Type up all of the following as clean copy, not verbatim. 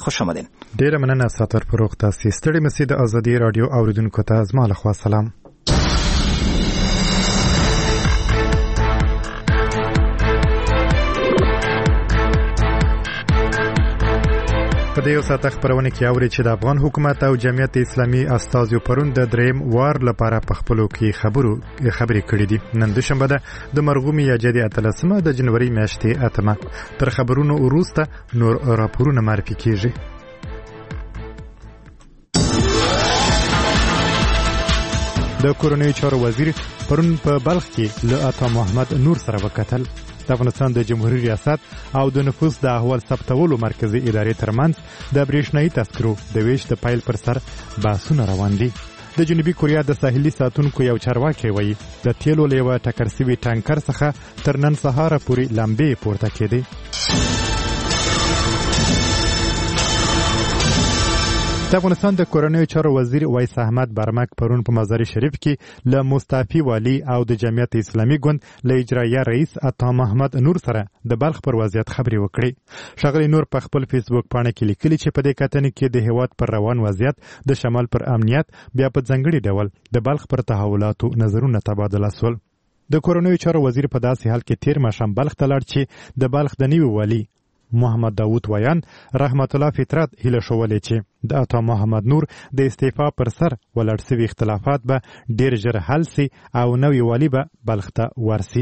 خوش آمدین. ډیره مننه ساتر فروغ تاسو ستړي مسئ د ازادي رادیو اوریدونکو ته زما له خوا سلام. په دې ساته خبرونه کې اوري چې د افغان حکومت او جمعیت اسلامي استازو پرون د دریم وار لپاره په خپلو کې خبرې کړې دي. نن دوشنبه ده د مرغومي یا جدي اتلسمه د جنوري میاشتې اتمه. تر خبرونو وروسته نور راپورونه معرفي کیږي. د کورنیو چارو وزیر پرون په بلخ کې له عطا محمد نور سره وکتل. د افغانستان د جمهوریت ریاست او د نفوس د احوال ثبتولو مرکزی ادارې ترمنځ د برېښنايي تذکرو د ویش د پیل پر سر بحثونه روان دي. د جنوبي کوریا د ساحلي ساتونکو یو چارواکي وایي د تیلو له یوه ټکر سوي ټانکر څخه تر نن سهاره پورې لمبې پورته کېدې. د افغانستان د کورنیو چارو وزیر ویس احمد برمک پرون په مزار شریف کې له مستعفي والی او د جمعیت اسلامي ګوند له اجرایه رئیس عطا محمد نور سره د بلخ پر وضعیت خبرې وکړې. ښاغلي نور په خپل فیسبوک پاڼه کې لیکلي چې په دې کتنې کې د هیواد پر روان وضعیت، د شمال پر امنیت، بیا په ځانګړي ډول د بلخ پر تحولاتو نظرونه تبادله شول. د کورنیو چارو وزیر په داسې حال کې تیر ماښام بلخ ته لاړ چې د بلخ د نوي والي محمد داوود ویان رحمت الله فطرت هیله شولې چې د عطا محمد نور د استعفا پر سر ولاړ سوي اختلافات به ډیر ژر حل سي او نوی والی به بلخ ته ورسي.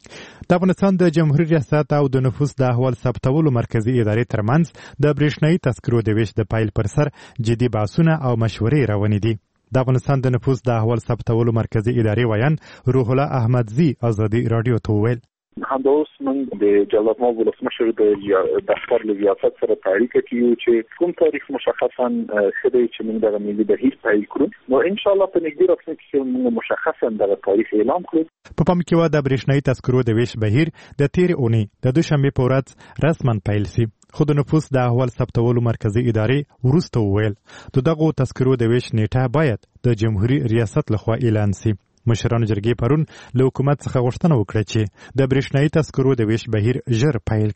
د افغانستان د جمهوریت ریاست او د نفوس د احوال ثبتولو مرکزی ادارې ترمنځ د برېښنايي تذکرو د ویش د پیل پر سر جدي بحثونه او مشورې روانې دي. د افغانستان د نفوس د احوال ثبتولو مرکزی ادارې ویان روح الله احمدزي ازادي رادیو ته وویل همداوس من د جلال آباد ولسمشر د دفتر له ریاست سره اړیکه کوي چې کوم تاریخ مشخصا خدای چې موږ د ملي بهیر پیل کړو، نو ان شاء الله په نږدې راتلونکي کې موږ مشخصا د تاریخ اعلان کړو. په پام کې و د برېښنايي تذکرو د ویش بهیر د تیر اونۍ د دوشنبه په ورځ رسما پیل سي. خو د نفوس د احوال ثبتولو مرکزی ادارې وروسته وویل د دغو تذکرو د ویش نیټه باید د جمهوریت ریاست لخوا اعلان سي. مشرانو جرګې پرون له حکومت څخه غوښتنه وکړه چې د برېښنايي تذکرو د ویش بهیر ژر پیل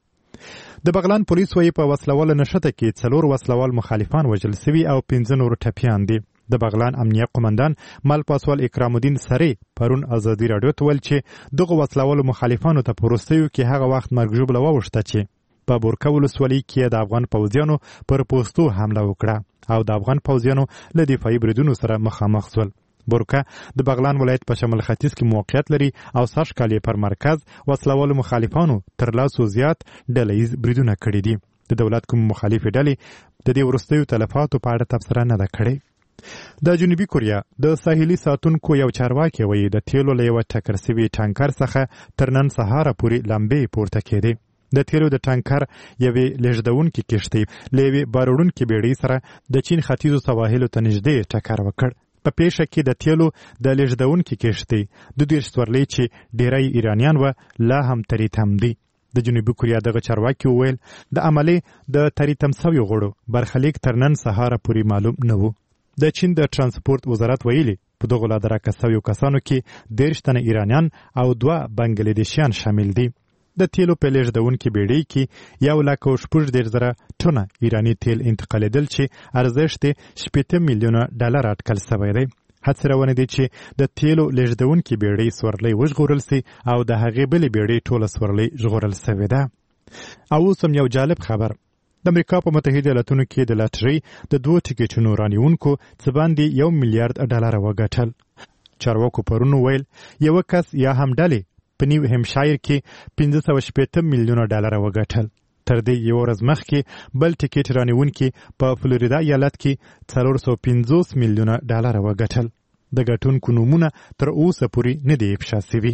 کړي. د بغلان پولیس وایي په وسلواله نښته کې 4 وسلوال مخالفان وژل سوي او 15 نور ټپیان دي. د بغلان امنیه قومندان مل پاسوال اکرام الدین سری پرون ازادي رادیو ته ویل چې دغه وسلوالو مخالفانو ته په وروستیو کې هغه وخت مرګ ژوبله ووښته چې په بورکه ولسوالۍ کې د افغان پوځیانو پر پوستو حمله وکړه او د افغان پوځیانو له دفاعي بریدونو سره مخامخ شول. بورکه د بغلان ولایت په شمال ختیځ کې موقعیت لري او سږ کال پر مرکز وسلوالو مخالفانو تر لاسو زیات ډلهییز بریدونه کړي دي. د دولت کوم مخالفې ډلې د دې وروستیو تلفاتو په اړه تبصره نه ده کړې. د جنوبي کوریا د ساحلي ساتونکو یو چارواکي وایي د تیلو له یوه ټکر سوي ټانکر څخه تر نن سهاره پورې لمبې پورته کېدې. د تیلو د ټانکر یوې لېږدونکې کښتۍ له یوې باروړونکې بېړۍ سره د چین ختیځو سواحلو ته نږدې ټکر وکړ. په پیښه کې د تیلو د لېږدونکې کښتۍ 22 سورلۍ چې ډیری ایرانیان و لا هم تریتم دي. د جنوبي کوریا دغه چارواکي وویل د عملي د تریتم سویو غړو برخلیک تر نن سهاره پورې معلوم نه و. د چین د ترانسپورت وزارت ویلي په دغو لا درکه سویو کسانو کې 13 تنه ایرانیان او 2 بنګلادیشیان شامل دي. د تیلو په لېږدونکې بېړۍ کې 1,60,000 ټنه ایراني تیل انتقالېدل چې ارزښت 80 میلیونه ډالر اټکل شوی دی. هڅې روانې دي چې د تیلو لېږدونکې بېړۍ سورلۍ وژغورل سي او د هغې بلې بېړۍ ټوله سورلۍ ژغورل سوې ده. او اوس هم یو جالب خبر. د امریکا په متحده ایالاتونو کې د لاټرۍ د 2 ټکټونو رانیونکو څه باندې 1 میلیارډ ډالر وګټل. چارواکو پرون ویل یو کس یا هم ډلې په نیو همشایر کې 580 میلیونه ډالر وګټل. تر دې یو ورځ مخکې بل ټکټ رانیونکي په فلوریدا ایالت کې 450 میلیونه ډالر وګټل. د ګټونکو نومونه تر اوسه پورې نه دي افشا شوي.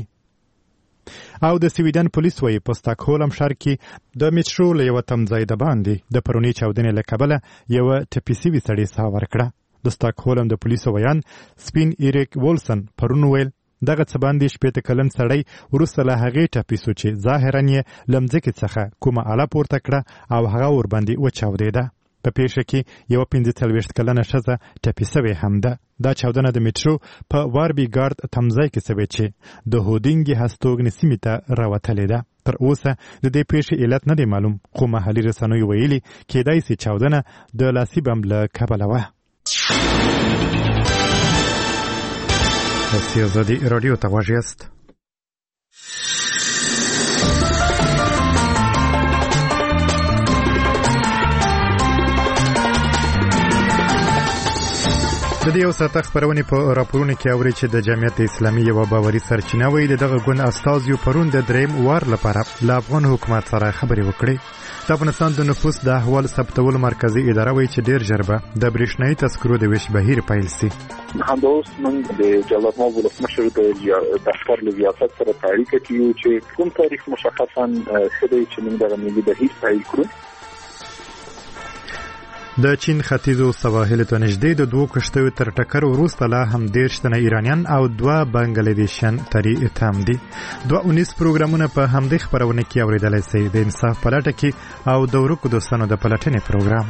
او د سویډن پولیس وایي په سټاکهولم ښار کې د میټرو له یوه تمځای د باندې د پرونۍ چاودنې له کبله یوه ټپي سوي سړي ساه ورکړه. د سټاکهولم د پولیسو ویان سپین ایریک وولسن پرون ویل دغه څه باندې 80 کلن سړی وروسته له هغې ټپي سو چې ظاهرا یې له مځکې څخه کومه اله پورته کړه او هغه ورباندې وچاودېده. په پیښه کې یوه 45 کلنه ښځه ټپي سوې هم ده. دا چاودنه د میټرو په واربي ګارد تمځای کې سوې چې د هودینګي هستوګنې سیمې ته راوتلې ده. تر اوسه د دې پیښې علت نه دی معلوم، خو محلي رسنیو ویلي کېدای سي چاودنه د لاسي بم له کبله وه. آزادي رادیو ته غوږ یاست. د دې یو ساعته خپرونې په راپورونو کې اوري چې د جمعیت اسلامي یوه باوري سرچینه وایي د دغه ګوند استازیو پرون د دریم وار لپاره له افغان حکومت سره خبرې وکړې. د افغانستان د نفوس د احوال ثبتولو مرکزي اداره وایي چې ډېر ژر به د برېښنایي تذکرو د ویش بهیر پیل سي. همداوس موږ د جلال آباد ولسمشر د دفتر له ریاست سره په اړیکه کې یو چې کوم تاریخ مشخصا ښه دی چې موږ دغه ملي بهیر پیل کړو. د چین ختیځو سواحلو ته نږدې د 2 کښتیو تر ټکر وروسته لا هم 13 تنه ایرانیان او 2 بنګلادیشیان ترې اتهام دي. 219 پروګرامونه په همدې خپرونه کې اوریدلای شئ. د انصاف پلټه کې او د ورکو دوستانو د پلټنې پروګرام.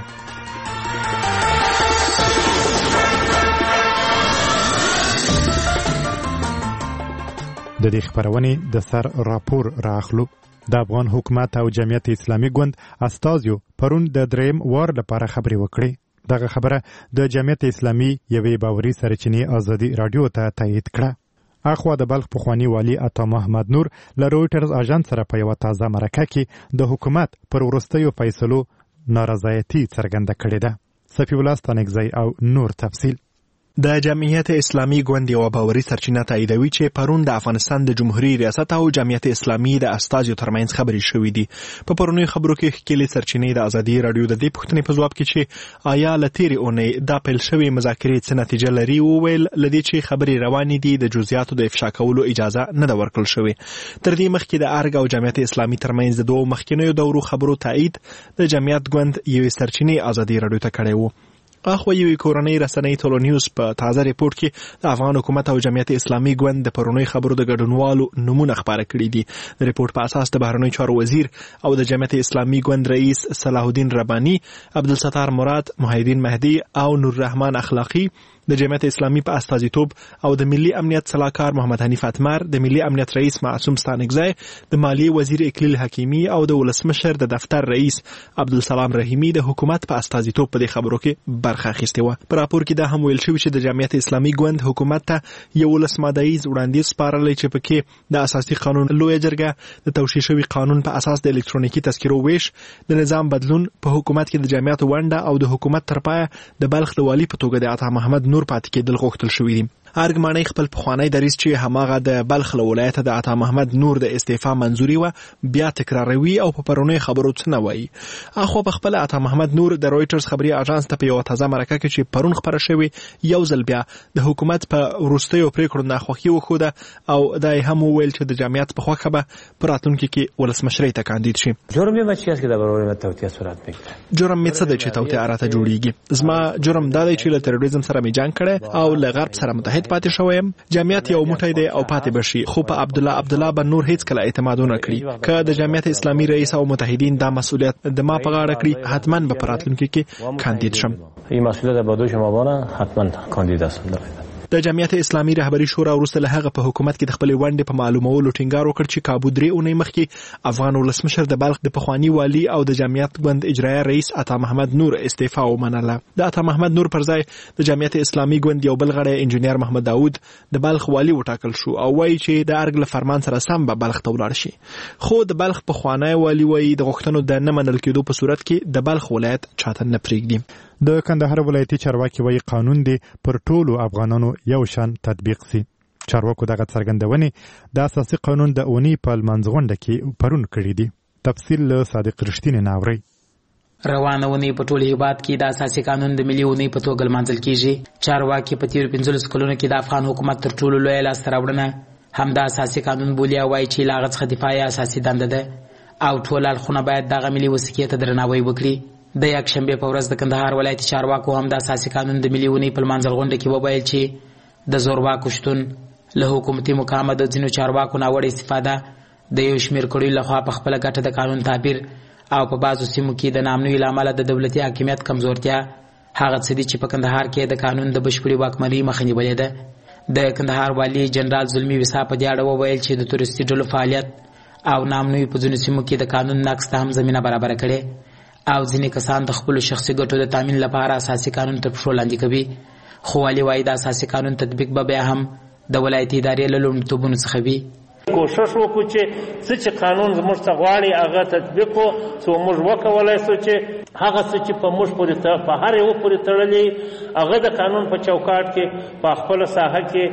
د دې خپرونې د سر راپور راخلو. د افغان حکومت او جمعیت اسلامي ګوند استازیو پرون د دریم وار لپاره خبرې وکړې. دغه خبره د جمعیت اسلامي یوې باوري سرچینې آزادي رادیو ته تایید کړه. اخوا د بلخ پخوانی والی عطا محمد نور له رویټرز اژانس سره په یوه تازه مرکه کې د حکومت پر وروستیو فیصلو نارضایتي څرګنده کړې ده. صفي الله ستانکزی او نور تفصیل. د جمعیت اسلامي ګوند یوه باوري سرچینه تاییدوي چې پرون د افغانستان د جمهوریت ریاست او جمعیت اسلامي د استازیو ترمنځ خبرې شوې دي. په پرونیو خبرو کې ښکېلې سرچینې د ازادي رادیو د دې پوښتنې په ځواب کې چې آیا له تېرې اونۍ دا پیل شوې مذاکرې څه نتیجه لري وویل له دې چې خبرې روانې دي د جزئیاتو د افشا کولو اجازه نه ده ورکړل شوې. تر دې مخکې د ارګ او جمعیت اسلامي ترمنځ د دوو مخکینیو دورو خبرو تایید د جمعیت ګوند یوې سرچینې ازادي رادیو ته کړی و. اخوا یوې کورنۍ رسنۍ ټولو نیوز په تازه ریپورت کې د افغان حکومت او جمعیت اسلامي ګوند د پرونی خبرو د ګډونوالو نمونه خبره کړي دي. د ریپورت په اساس د بهرنیو چارو وزیر او د جمعیت اسلامي ګوند رئیس صلاح الدین رباني، عبدالستار مراد، محیدین مهدی او نور رحمان اخلاقی د جمعیت اسلامي په استازیتوب او د ملي امنیت صلاحکار محمد حنیف اتمر، د ملي امنیت رئیس معصوم ستانکزی، د مالیې وزیر اکلیل حکیمی او د ولسمشر د دفتر رئیس عبدالسلام رحیمی د حکومت په استازیتوب په دې خبرو کې برخه اخیستې وه. په راپور کې دا هم ویل شوي چې د جمعیت اسلامي ګوند حکومت ته 11 مادهیز وړاندیز سپارلی چې پکې د اساسي قانون لویه جرګه د توشیح شوي قانون په اساس د الکترونیکي تذکرو ویش، د نظام بدلون، په حکومت کې د جمعیت ونډه او د حکومت تر پایه د بلخ د والي په توګه د عطا محمد نور پاتې کېدل غوښتل شوي دي. ارګ ماڼۍ خپل پخوانی دریځ چې هماغه د بلخ له ولایته د عطا محمد نور د استعفا منظوري وه بیا تکراروي او په پرونیو خبرو څه نه وایي. اخوا په خپله عطا محمد نور د رویټرز خبري اژانس ته په یوه تازه مرکه کې چې پرون خپره شوې یو ځل بیا د حکومت په وروستیو پریکړو ناخوښي وښوده او دا یې هم وویل چې د جمعیت په خوښه به په راتلونکي کې ولسمشرۍ ته کاندید شي. جرم یې چی است که درباره من توطئه صورت میگیره؟ جرم مې څه دی چې توطئه راته جوړیږي؟ زما جرم دا دی چې له تروریزم سره مې جنګ کړی او له غرب سره متحد پاتې شویم. جمعیت یو موټی دی او پاتې بشي، خو په عبدالله به نور هیڅ کله اعتماد ونه کړي. که د جمعیت اسلامي رئیس او متحدین دا مسئولیت د ما په غاړه کړي حتما به په راتلونکي کې کاندید شم. این مسئولیت به دوی شما بانه حتما کاندید هستم. د جمعیت اسلامي رهبري شورا وروسته له هغه په حکومت کې د خپلې ونډې په معلومولو ټینګار وکړ چې کابو 3 اونۍ مخکې افغان ولسمشر د بلخ د پخواني والي او د جمعیت ګوند اجرایه رئیس عطا محمد نور استعفا ومنله. د عطا محمد نور پر ځای د جمعیت اسلامي ګوند یو بل غړی انجینیر محمد داود د بلخ والي وټاکل شو او وایي چې د ارګ له فرمان سره سم به بلخ ته ولاړ شي. خو د بلخ پخوانی والي وایي د غوښتنو د نه منل کېدو په صورت کې د بلخ ولایت چاته نه پرېږدي. د کندهار ولایتي چارواکي وایي قانون دی پر ټولو افغانانو یو شان تطبیق سي. چارواکو دغه څرګندونې د اساسي قانون د اونۍ په لمانځغونډه کې پرون کړي دي. تفصیل له صادق رښتینې ناوري. روانه اونۍ په ټول هیواد کې د اساسي قانون د ملي اونۍ په توګه لمانځل کیږي. چارواکي په تیرو 15 کلونو کې د افغان حکومت تر ټولو لویه لاسته راوړنه همدا اساسي قانون بولي او وایي چې له هغه څخه دفاع اساسي دنده ده او ټول اړخونه باید دغه ملي وثیقې ته درناوی وکړي. د یکشنبې په ورځ د کندهار ولایتي چارواکو هم د اساسي قانون د ملي اونۍ په لمانځغونډه کې وویل چې د زورواکو شتون، له حکومتي مقامه د ځینو چارواکو ناوړه استفاده، د یو شمېر کړیو لخوا په خپله ګټه د قانون تعبیر او په بعضو سیمو کې د نامنوي له امله د دولتي حاکمیت کمزورتیا هغه څه دي چې په کندهار کې د قانون د بشپړې واکمنۍ مخه نیولې ده. د کندهار والي جنرال زلمي وسا په دې اړه وویل چې د تورستي ډلو فعالیت او نامنوي په ځینو سیمو کې د قانون نقض ته هم زمینه برابره کړې او ځینې کسان د خپلو شخصي ګټو د تامین لپاره اساسي قانون تر پښو لاندې کوي. خو والي وایي د اساسي قانون تطبیق به بیا هم د ولایتي ادارې له لومړیتوبونو څخه وي. کوشش وکړو چې څه چې قانون زموږ څخه غواړي هغه تطبیق کړو، څو موږ وکولای شو چې هغه څه چې په موږ پورې په هر یو پورې تړلي هغه د قانون په چوکاټ کې په خپله ساحه کې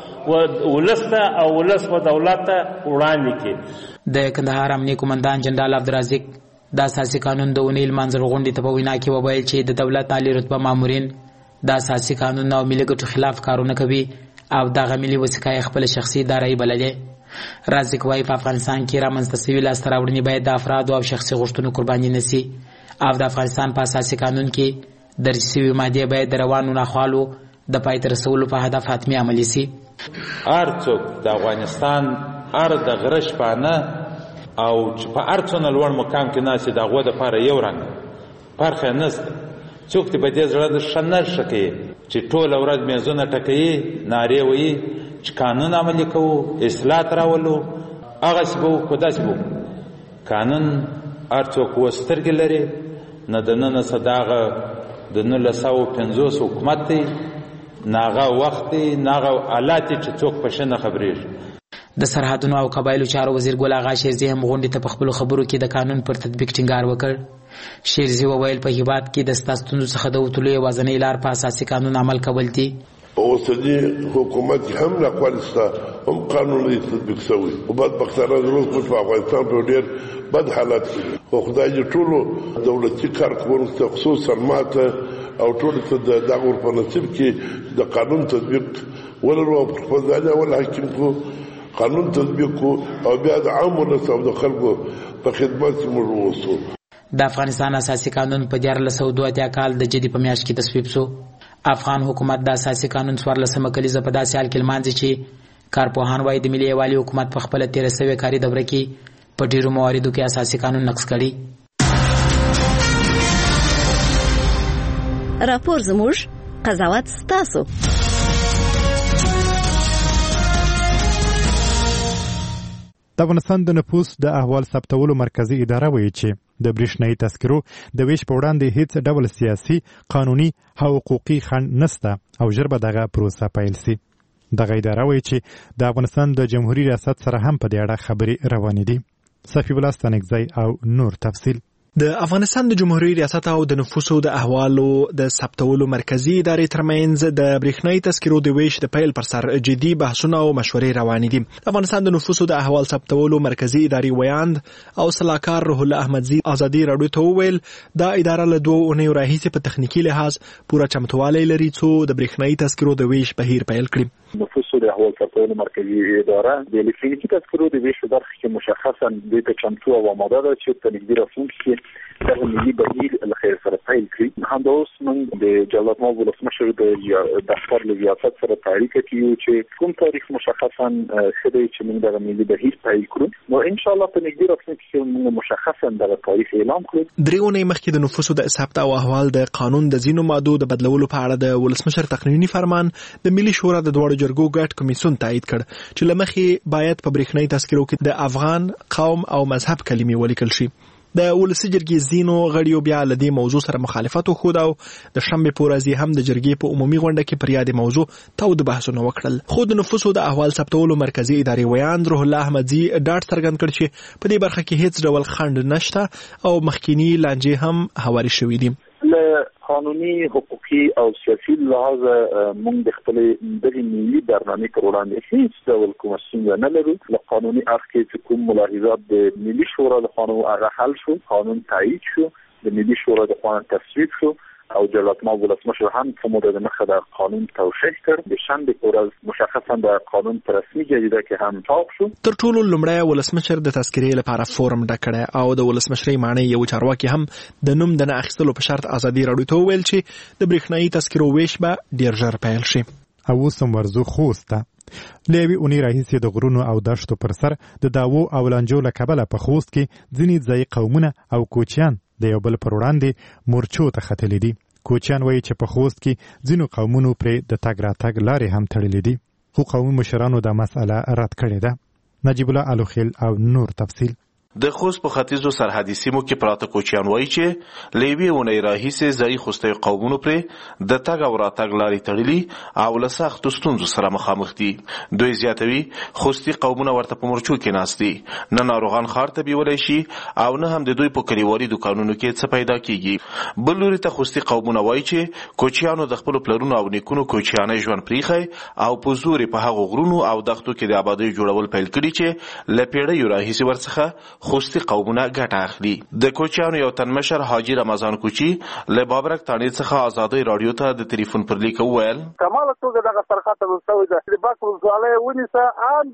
ولس ته او ولس و دولت ته وړاندې کړي. د کندهار امنیه قومندان جنرال عبدالرازق د اساسي قانون د اونۍ لمانځل غونډې ته په وینا کې وویل چې د دولت عالي رتبه مامورین د اساسي قانون او ملي ګټو خلاف کارونه کوي او دغه ملي وثیقه یې خپله شخصي دارایي بللې. رازق وایي په افغانستان کې رامنځته سوي لاسته راوړنې باید د افرادو او شخصي غوښتنو قرباني نه سي او د افغانستان په اساسي قانون کې درج سوي مادې باید د روانو ناخوالو د پای ته رسولو په هدف حتمي عملي سي. هر څوک د افغانستان هر د غره شپانه او چې په هر څونه لوړ مقام کې ناست د هغو دپاره یو رنګ فرق یې نشته. څوک چې په دې زړه د ښه نرخه کوي چې ټوله ورځ میزونه ټکوي، نارې وایي چې قانون عملي کوو، اصلاحات راولو، هغسې به وکړو داسې به وکړو. قانون هر څوک اوس سترګې لري، نه دننه څه د هغه د 1950 حکومت دی، نه هغه وخت دی، نه هغه حالات دی چې څوک په ښه نه خبرېږي. د سرحدونو او قبایلو چارو وزیر ګل اغا شیرزي هم غونډې ته په خپلو خبرو کې د قانون پر تطبیق ټینګار وکړ. شیرزي وویل په هیواد کې د ستا ستونزو څخه د وتلو یوازینۍ لار په اساسي قانون عمل کول دي. اوسنی حکومت هم ناقوال شته، هم قانون یې تطبیق شوی او بدبختانه زموږ په افغانستان په ډېر بد حالت کې خو خدای دې ټولو دولتي کارکوونکو ته خصوصا ماته او ټولو ته دغه ور په نصیب کې د قانون تطبیق ولرو او په خپل ځای اول حاکم کو قانون تطبیق کو او بیا د عام ولس او د خلکو په خدمت کې موږ اوسو. د افغانستان اساسي قانون په 1482 کال د جدي په میاشت کې تصویب شو. افغان حکومت د اساسي قانون 14مه کلیزه په داسې حال کې لمانځي چې کارپوهان وایي د ملي یووالي حکومت په خپله تېره سوې کاري دوره کې په ډېرو مواردو کې اساسي قانون نقض کړي. راپور زموږ، قضاوت ستاسو. د افغانستان د نفوس د احوال ثبتولو مرکزی اداره وایي چې د برېښنایي تذکرو د ویش په وړاندې هیڅ ډول سیاسي، قانوني او حقوقي خنډ نشته او ژر به دغه پروسه پیل سي. دغه اداره وایي چې د افغانستان د جمهوریت ریاست سره هم په دې اړه خبرې روانې دي. صفي الله ستانکزی او نور تفصیل. د افغانستان د جمهوریت ریاست او د نفوسو د احوالو د ثبتولو مرکزی ادارې ترمنځ د برېښنایي تذکرو د ویش د پیل پر سر جدي بحثونه او مشورې روانې دي. د افغانستان د نفوسو د احوال ثبتولو مرکزی ادارې ویاند او صلاحکار روح الله احمدزي ازادي راډیو ته وویل دا اداره له 2 اونیو راهیسې په تخنیکي لحاظ پوره چمتوالی لري څو د برېښنایي تذکرو د ویش بهیر پیل کړي. نفوسو د احوال ثبتولو مرکزی اداره د الکترونیکي تذکرو د ویش برخه کې مشخصا د چمتو او آماده ده چې په نږدې راتلونکي کې دغه ملي بهیر له خیر سره پیل کړي. همداوس موږ د جلال آباد ولسمشر د دفتر له ریاست سره اړیکه کوو چې کوم تاریخ مشخصا خدای چې موږ دغه ملي بهیر پیل کړو نو ان شاء الله په نږدې راتلونکي کې موږ مشخصا دغه تاریخ اعلان کړو. 3 اونۍ مخکې د نفوسو د ثبت او احوال د قانون د ځینو مادو د بدلولو په اړه د ولسمشر تقنینی فرمان د ملي شورا د دوړو جرګو ګډ کمیسیون تایید کړ چې لمخې باید په برېښنایي تذکرو کې د افغان قوم او مذهب کلمې ولیکل شي. د ولسی جرګې ځینو غړیو بیا له دې موضوع سره مخالفت وښود او د شنبې په ورځ هم د جرګې په عمومي غونډه کې پر یادې موضوع تود بحثونه وکړل. خو د نفوسو د احوال ثبتولو مرکزی ادارې ویاند روح الله احمدزي ډاډ څرګند کړ چې په دې برخه کې هیڅ ډول خنډ نشته او مخکینی لانجې هم هواري شوې دي. قانوني، حقوقي او سیاسي لحاظ موږ د خپل دغه ملي برنامه پر وړاندې هیڅ ډول کوم څنګه نه لرو. له قانوني اړخ کې کوم ملاحظات د ملي شورا د قانون هغه حل شو، قانون تایید شو، د ملي شورا د قانون تصویب شو او جلال آباد ولسمشر هم په موده د مخه د قانون توشیح کړ. د شنبې په ورځ مشخصا د قانون په رسمي جریده کې هم چاپ شو. تر ټولو لومړی ولسمشر د تذکرې لپاره فورم ډک کړ او د ولسمشرۍ معنی یو چارواکي هم د نوم د نه اخیستلو په شرط ازادي راډیو ته وویل چې د برېښنایي تذکرو ویش به ډیر ژر پیل شي. او سم ورزو خوسته لوی اونۍ راهیسې د غرونو او دشتو پر سر د داوو او لانجو له کبله په خوست کې ځینې ځایي قومونه او کوچیان د یو بل پر وړاندې مورچو ته ختلي دي. کوچیان وایي چې په خوست کې ځینو قومونو پرې د تګ راتګ لارې هم تړلې دي خو قومي مشرانو دا مسأله رد کړې ده. نجیب الله الوخیل او نور تفصیل. د خوست په ختیځو سرحدي سیمو کې پراته کوچیان وایي چې لیوی اونۍ راهیسې ځایي خوستی قومونو پرې د تګ او راتګ لارې تړلي او له سختو ستونزو سره مخامخ دي. دوی زیاتوي خوستي قومونه ورته په مورچو کې ناست دي، نه ناروغان ښار ته بیولی شي او نه هم د دوی په کلیوالي دوکانونو کې څه پیدا کیږي. بل لوري ته خوستي قومونه وایي چې کوچیانو د خپلو پلرونو او نیکونو کوچیانۍ ژوند پریښی او په زور یې په هغو غرونو او دښتو کې د آبادۍ جوړول پیل کړي چې له پیړیو راهیسې ورڅخه خوستي قومونه ګټه اخلي. د کوچیانو یو تن مشر حاجي رمضان کوچي له بابرک تانې څخه ازادۍ راډیو ته د ټلیفون پر لیک وویل کماله توګه دغه سرخطه وسوي د باک ولسوالۍ ونیسه عام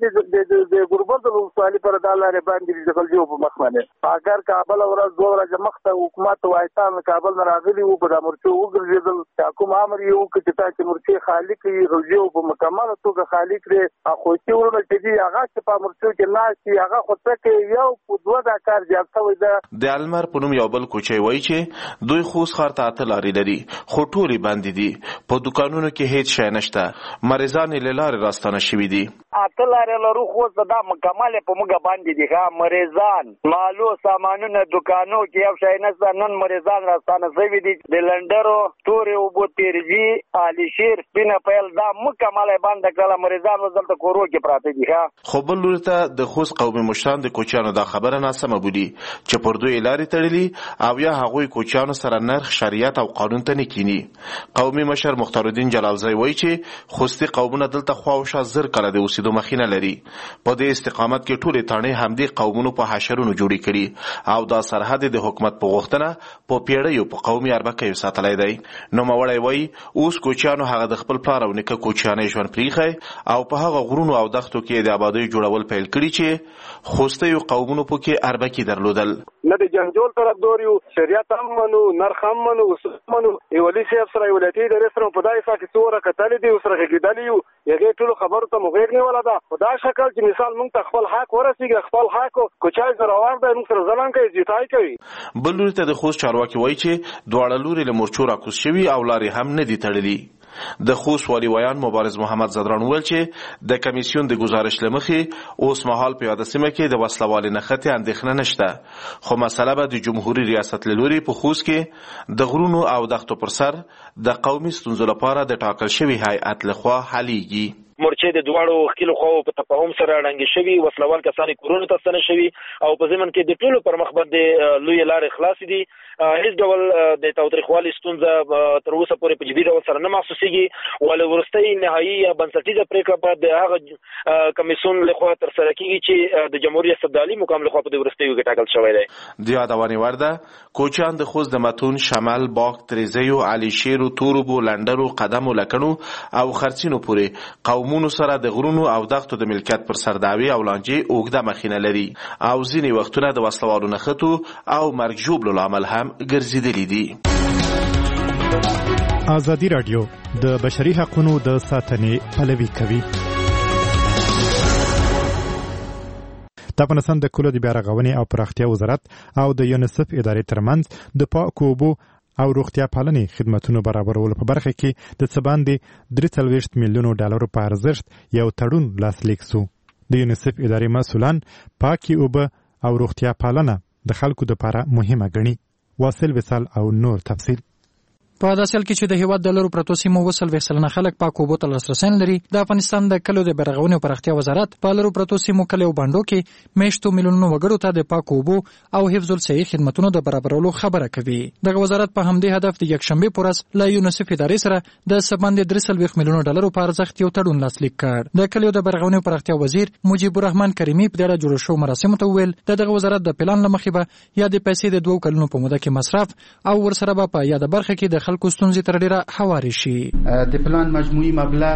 د ګوربرد ولسوالۍ پر د لارې باندې د خلجو په مخ باندې اگر کابل ورځ دوه ورځې مخته حکومت وایتان کابل نه راغلي وو په د مرچو وګرځېدل حکومت امر یو چې تاسو مرچي خالق یې خلجو په مکمله توګه خالق لري خو چې ورته چې هغه چې په مرچو کې ناشي هغه خو څه یو په دوه کار زیات شوی ده. د المر په نوم یو بل کوچی وایي چې دوی خوست ښار ته اته لارې لري خو ټولې بندې دي، په دوکانونو کې هیڅ شی نشته، مریضان یې له لارې راستانه شوي دي. اته لارې لرو خوست دا مکمل په موږ باندې دي ښه مریضان مالو سامانونه دوکانو کې یو شی نشته، نن مریضان راستانه شوي دي. د لنډرو تورې اوبو تیرجي علي شیر سپینه پیل دا مکمل بند کړه مریضان وزلته کورو کې پراته دي ښه. خو بل لوري ته د خوست قومي مشران د کوچیانو دا خبره ناسمه بولي چې پر دوی لارې تړلي او یا هغوی کوچیانو سره نرخ شریعت او قانون ته نه کینی. قومي مشر مختارالدین جلالزی وایي چې خوستي قومونه دلته خواوشا زر کله د اوسېدو مخینه لري. په دې استقامت کې ټولې تاڼې همدې قومونو په حشرونو جوړې کړي او دا سرحد د حکومت په غوښتنه په پیړیو په قومي اربکیو ساتلی دی. نوموړی وایي اوس کوچیانو هغه د خپل پلار او نیکه کوچیانۍ ژوند پریښی او په هغه غرونو او دښتو کې د آبادۍ جوړول پیل کړي چې خوستیو قومونو پکې اربکي درلودل. نه د جنجول طرفدار یو، شریعت هم منو، نرخ هم منو، اصول منو. ولي صاحب سره ولایتي ادارې سره په دای ساکي څوره کتل دي سره کېدلی یو یغه ټول خبرو ته مغیر نه ولا دا خدا شکل چې مثال مونږ ته خپل حق ورسیږي خپل حق کوچای سره ورده موږ سره ځلان کوي جتای کوي. بل لوري ته د خوست چارواکي وایي چې دواړه لوري له مورچو راکوس شوي او لارې هم نه دي تړلي. د خوست والی ویان مبارز محمد زدران ویل چې د کمیسیون د گزارش لمخې اوس مهال په یاده سیمه کې د وسلوالۍ نښتې اندېښنه نشته، خو مسله به د جمهوریت ریاست له لوري په خوست کې د غرونو او دښتو پر سر د قومي ستونزو لپاره د ټاکل شوي هیئت لخوا حلیږي. مورچې د دواړو ښکیلو خواو په تفاهم سره ړنګې شوي، وسلوال کسان کورونو ته ستنه شوي او په ضمن کې د ټولو پر مخ باندې لویې لارې خلاصې دي. هیڅ ډول د تاوتریخوالي ستونزه تر اوسه پورې په جدي ډول سره نه محسوسېږي، ولې وروستۍ نهایي یا بنسټیزه پرېکړه به د هغه کمیسیون لخوا ترسره کېږي چې د جمهوریت استبدالي مقام لخوا په دې وروستیو کې ټاکل شوی دی. د یادونې وړ ده کوچیان د خوست د متون، شمال، باغ، تریزیو، علي شیرو، توربو، لنډرو، قدمو، لکڼو او خرچینو پورې قومونو سره د غرونو او دښتو د ملکیت پر سر دعوې او لانجې اوږده مخینه لري او ځینې وختونه د وسلوالو نښتو او مرګ ژوبلو لامل هم ګرځېدلي دي. ازادي راډیو د بشري حقوقو د ساتنې پلوي کوي. د افغانستان د کلو د بیا رغونې او پراختیا وزارت او د یونیسف ادارې ترمنځ د پاکو اوبو او روغتیا پالنې خدماتونو برابرولو په برخه کې د څه باندې $43 میلیونو په ارزښت یو تړون لاسلیک سو. د یونیسف ادارې مسؤلان پاکي اوبه او روغتیا پالنه د خلکو لپاره مهمه ګڼي. واصل وصال او نور تفصیل. په داسې حال کې چې د هیواد د لرو پرتو سیمو 40% خلک پاکو اوبو ته لاسرسی لري، د افغانستان د کلو د برغونې او پراختیا وزارت په لرو پرتو سیمو کلیو باندې کې میشتو میلیونونو وګړو ته د پاکو اوبو او حفظ الصحي خدماتونو د برابرولو خبره کوي. دغه وزارت په همدې هدف د یکشنبه پورس له یونیسف ادارې سره د $43 میلیونو په ارزښت یو تړون لاسلیک کړ. د کلیو د برغونې او پراختیا وزیر مجيب الرحمن کریمي په دغه جوړ شو مراسمو ته ویل دغه وزارت د پلان لمخې به یا د پیسې د 2 کلونو په موده کې مصرف او ورسره به په یاد برخه کې د خلکو ستونزې تر حواري شي. د پلان مجموعي مبلغ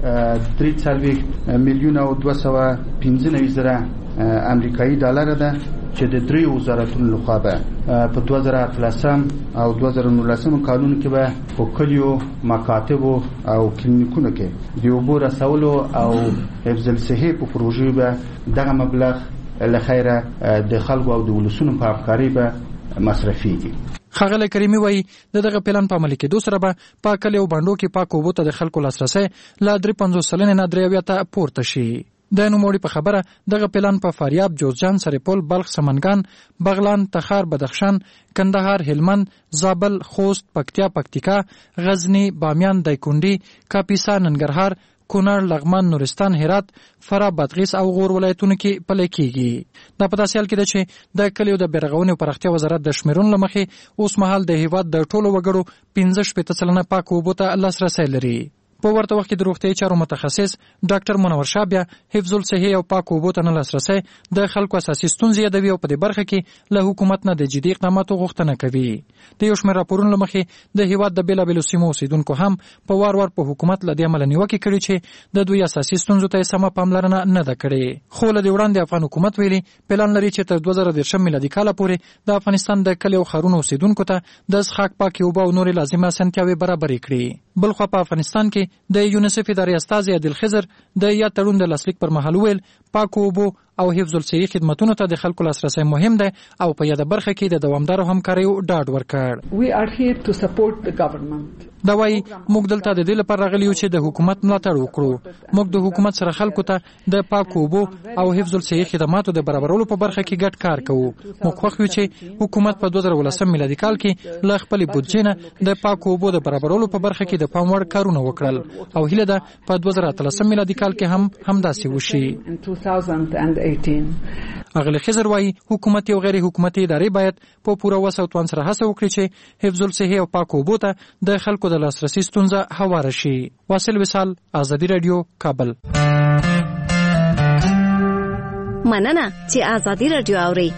43 میلیون او 215 امریکایي ډالر ده چې د دریو وزارتونو لخوا به په 2018 او 2019 کلونو کې به په کلیو مکاتب او کلینیکونو کې د اوبو رسولو او حفظ الصحي په پروژې به دغه مبلغ له خیره د خلکو او د ولسونو په همکارۍ به مصرفيږي. ښاغلی کریمي وایي دغه پلان په عملي کېدو سره به په کلیو باندو کې پاکو اوبو ته د خلکو لاسرسی له 53 سلنې نه 83 ته پورته شي. د نوموړي په خبره دغه پلان په فاریاب، جوزجان، سرپل، بلخ، سمنګان، بغلان، تخار، بدخشان، کندهار، هلمند، زابل، خوست، پکتیا، پکتیکا، غزنی، بامیان، دایکنډي، کاپیسا، ننګرهار، کونړ، لغمان، نورستان، هرات، فراه، بادغیس او غور ولایتونو کې پلی کیږي. دا په داسې حال کې ده چې د کلیو د بیرغونې او پراختیا وزارت د شمیرون لمخې اوس مهال د هیواد د ټولو وګړو 15% پاکو اوبو ته لاسرسی لري. په ورته وخت کې د روغتیايي چارو متخصص ډاکټر منور شاه بیا حفظ الصحه او پاکو اوبو ته نه لاسرسی د خلکو اساسي ستونزې یادوي او په دې برخه کې له حکومت نه د جدي اقداماتو غوښتنه کوي. د یو شمېر راپورونو له مخې د هیواد د بېلابېلو سیمو اوسیدونکو هم په وار وار په حکومت له دې عمله نیوکې کړي چې د دوی اساسي ستونزو ته سمه پاملرنه نه ده کړې. خو له دې وړاندې افغان حکومت ویلي پلان لري چې تر 2013 میلادي کال پورې د افغانستان د کلیو ښارونو اوسیدونکو ته د څښاک پاکې اوبه او نورې لازمه اسانتیاوې برابرې کړي. بلخوا په افغانستان کې د یونیسف ادارې استازی عادل خضر د یا تړون د لاسلیک پر مهال ویل پاکو اوبو او حفظ الصحه خدماتونو ته د خلکو لاسرسی مهم دی او په یاده برخه کې د دوامدارو همکاریو ډاډ ورکړ. We are here to support the government. دا وایي موږ دلته د دې لپاره راغلي یو چې د حکومت ملاتړ وکړو. موږ د حکومت سره خلکو ته د پاکو اوبو او حفظ الصحه خدماتو د برابرولو په برخه کې ګډ کار کوو. موږ خوښ یو چې حکومت په 2013 میلادي کال کې له خپل بودجې نه د پاکو اوبو د برابرولو په برخه کې د پام وړ کارونه وکړل او هیله ده په 2013 میلادي کال کې هم همداسې وشي. اغلی خضر وایي حکومت او غیر حکومتي ادارې باید په پوره وس او توان سره هڅه وکړي چې حفظ الصحه او پاکو اوبو ته د خلکو د لاسرسي ستونزه هواره شي. واصل وصال، آزادي رادیو، کابل. مننه چې آزادي رادیو اوري.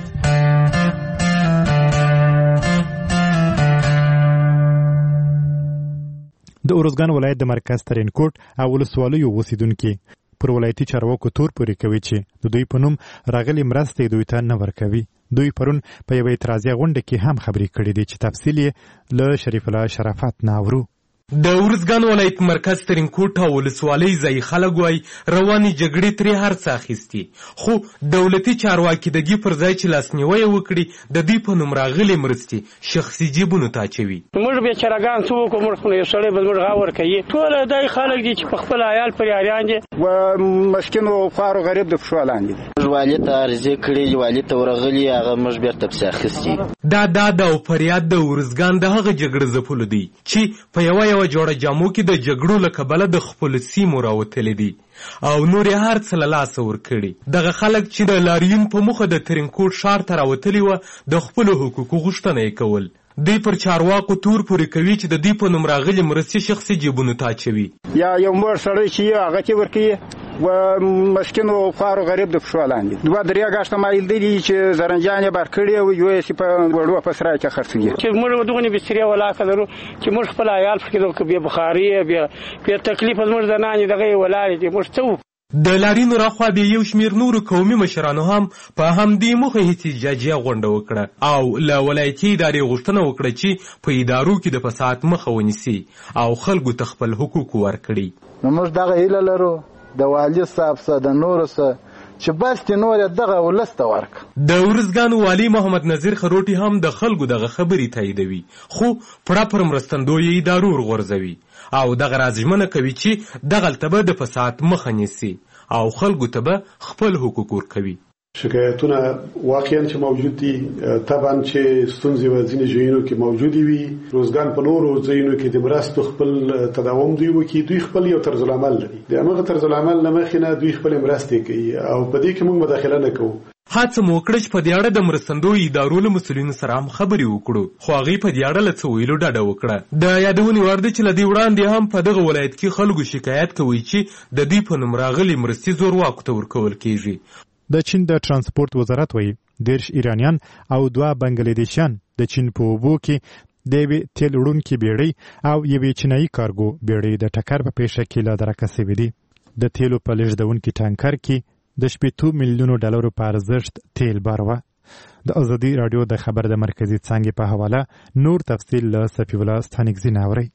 د اروزګان ولایت د مرکز ترینکوټ او ولسوالیو اوسیدونکي پر ولایتي چارواکو تور پورې کوي چې د دوی په نوم راغلي مرستې دوی ته نه ورکوي. دوی پرون په یوه اعتراضي غونډه کې هم خبرې کړې دي چې تفصیل یې له شریف الله شرافت نه اورو. د اروزګان ولایت مرکز ترینکوټ او ولسوالۍ ځایي خلک وایي روانې جګړې ترې هر څه اخیستي، خو دولتي چارواکي د دې پر ځای چې لاسنیوی وکړي د دوی په نوم راغلې مرستې شخصي جیبونو ته اچوي. موږ بیچارهګان څه وکړو؟ موږ خو یو سړی به زموږ غاور کوي. ټول دای خلک دي چې په خپل عیال پر یاریان دي و مسکین او خوار او غریب د پښو لاندې دي. موږ والي ته عرضې کړې، والي ته ورغلي، هغه موږ بیرته پسې اخیستي. دا او فریاد د اروزګان د هغه جګړه ځپلو دی چې په یوه جوړه جامو کې د جګړو له کبله د خپلو سیمو راوتلي دي او نور یې هر څه له لاسه ورکړي. دغه خلک چې د لاریون په موخه د ترینکوټ ښار ته راوتلي وه د خپلو حقوقو غوښتنه یې کول. دوی پر چارواکو تور پورې کوي چې د دوی په نوم راغلي مرستې شخصي جیبونو ته اچوي. یا یو مړ سړی چې هغه ته ورکوي و مسکین او خوار او غریب د پښو لاندې. دوه درې ګاشته مایل دي چې زرنجان یې بار کړي او یو یې په وړو په سرای کې خرڅوي چې موږ دغه بسترې ولاکه لرو چې موږ خپل عیال فکر کوو، بیا بخاري، بیا تکلیف موږ زنانې دغه ولارې دي. موږ څه د لارینو راخوا د یو شمیر نورو قومي مشرانو هم په همدې موخه احتجاجیه غونډه وکړه او له ولایتي ادارې غوښتنه وکړه چې په ادارو کې د فساد مخه ونیسي او خلکو ته خپل حقوق ورکړي. نو موږ دغه هیله لرو د والي صاحب سره د نورو سره چې بس تی نور دغه ولسته ورک. د اروزګان والي محمد نذیر خروټي هم د خلکو دغه خبرې تاییدوي، خو پړه پر مرستندوی ادارو ورغورځوي او دغه راز ژمنه کوي چې دغلته به د فساد مخه نیسي او خلکو ته به خپل حقوق ورکوي. شکایتونه واقعا چې موجود دي، طبعا چې ستونزې په ځینې ځایونو کې موجودې وي. روزګان په نورو ځایونو کې د مرستو خپل تداوم دوی وکړي. دوی خپل یو طرز العمل لري، د همغه طرز العمل له مخې نه دوی خپل مرستې کوي او په دې کې موږ مداخله نه کوو. هڅه مو وکړه چې په دې اړه د مرستندوی ادارو له مسؤلینو سره هم خبرې وکړو، خو هغوی په دې اړه له څه ویلو ډډه وکړه. د یادونې وړ ده چې له دې وړاندې هم په دغه ولایت کې خلکو شکایت کوي چې د دوی په نوم راغلي مرستې زورواکو ته ورکول کیږي. د چین د ترانسپورت وزارت وایي 10 ایرانیان او 2 بنګلادیشیان د چین په اوبو کې د یوې تیل وړونکې بیړۍ او یوې چینایي کارګو بیړۍ د ټکر په پیښه کې له درکه شوي دي. د تیلو په لېږدونکي ټانکر کې د 8 میلیونو ډالرو په ارزښت تیل بار وه. د ازادي راډیو د خبر د مرکزي څانګې په حواله نور تفصیل له صفي الله ستانکزي نه اورئ.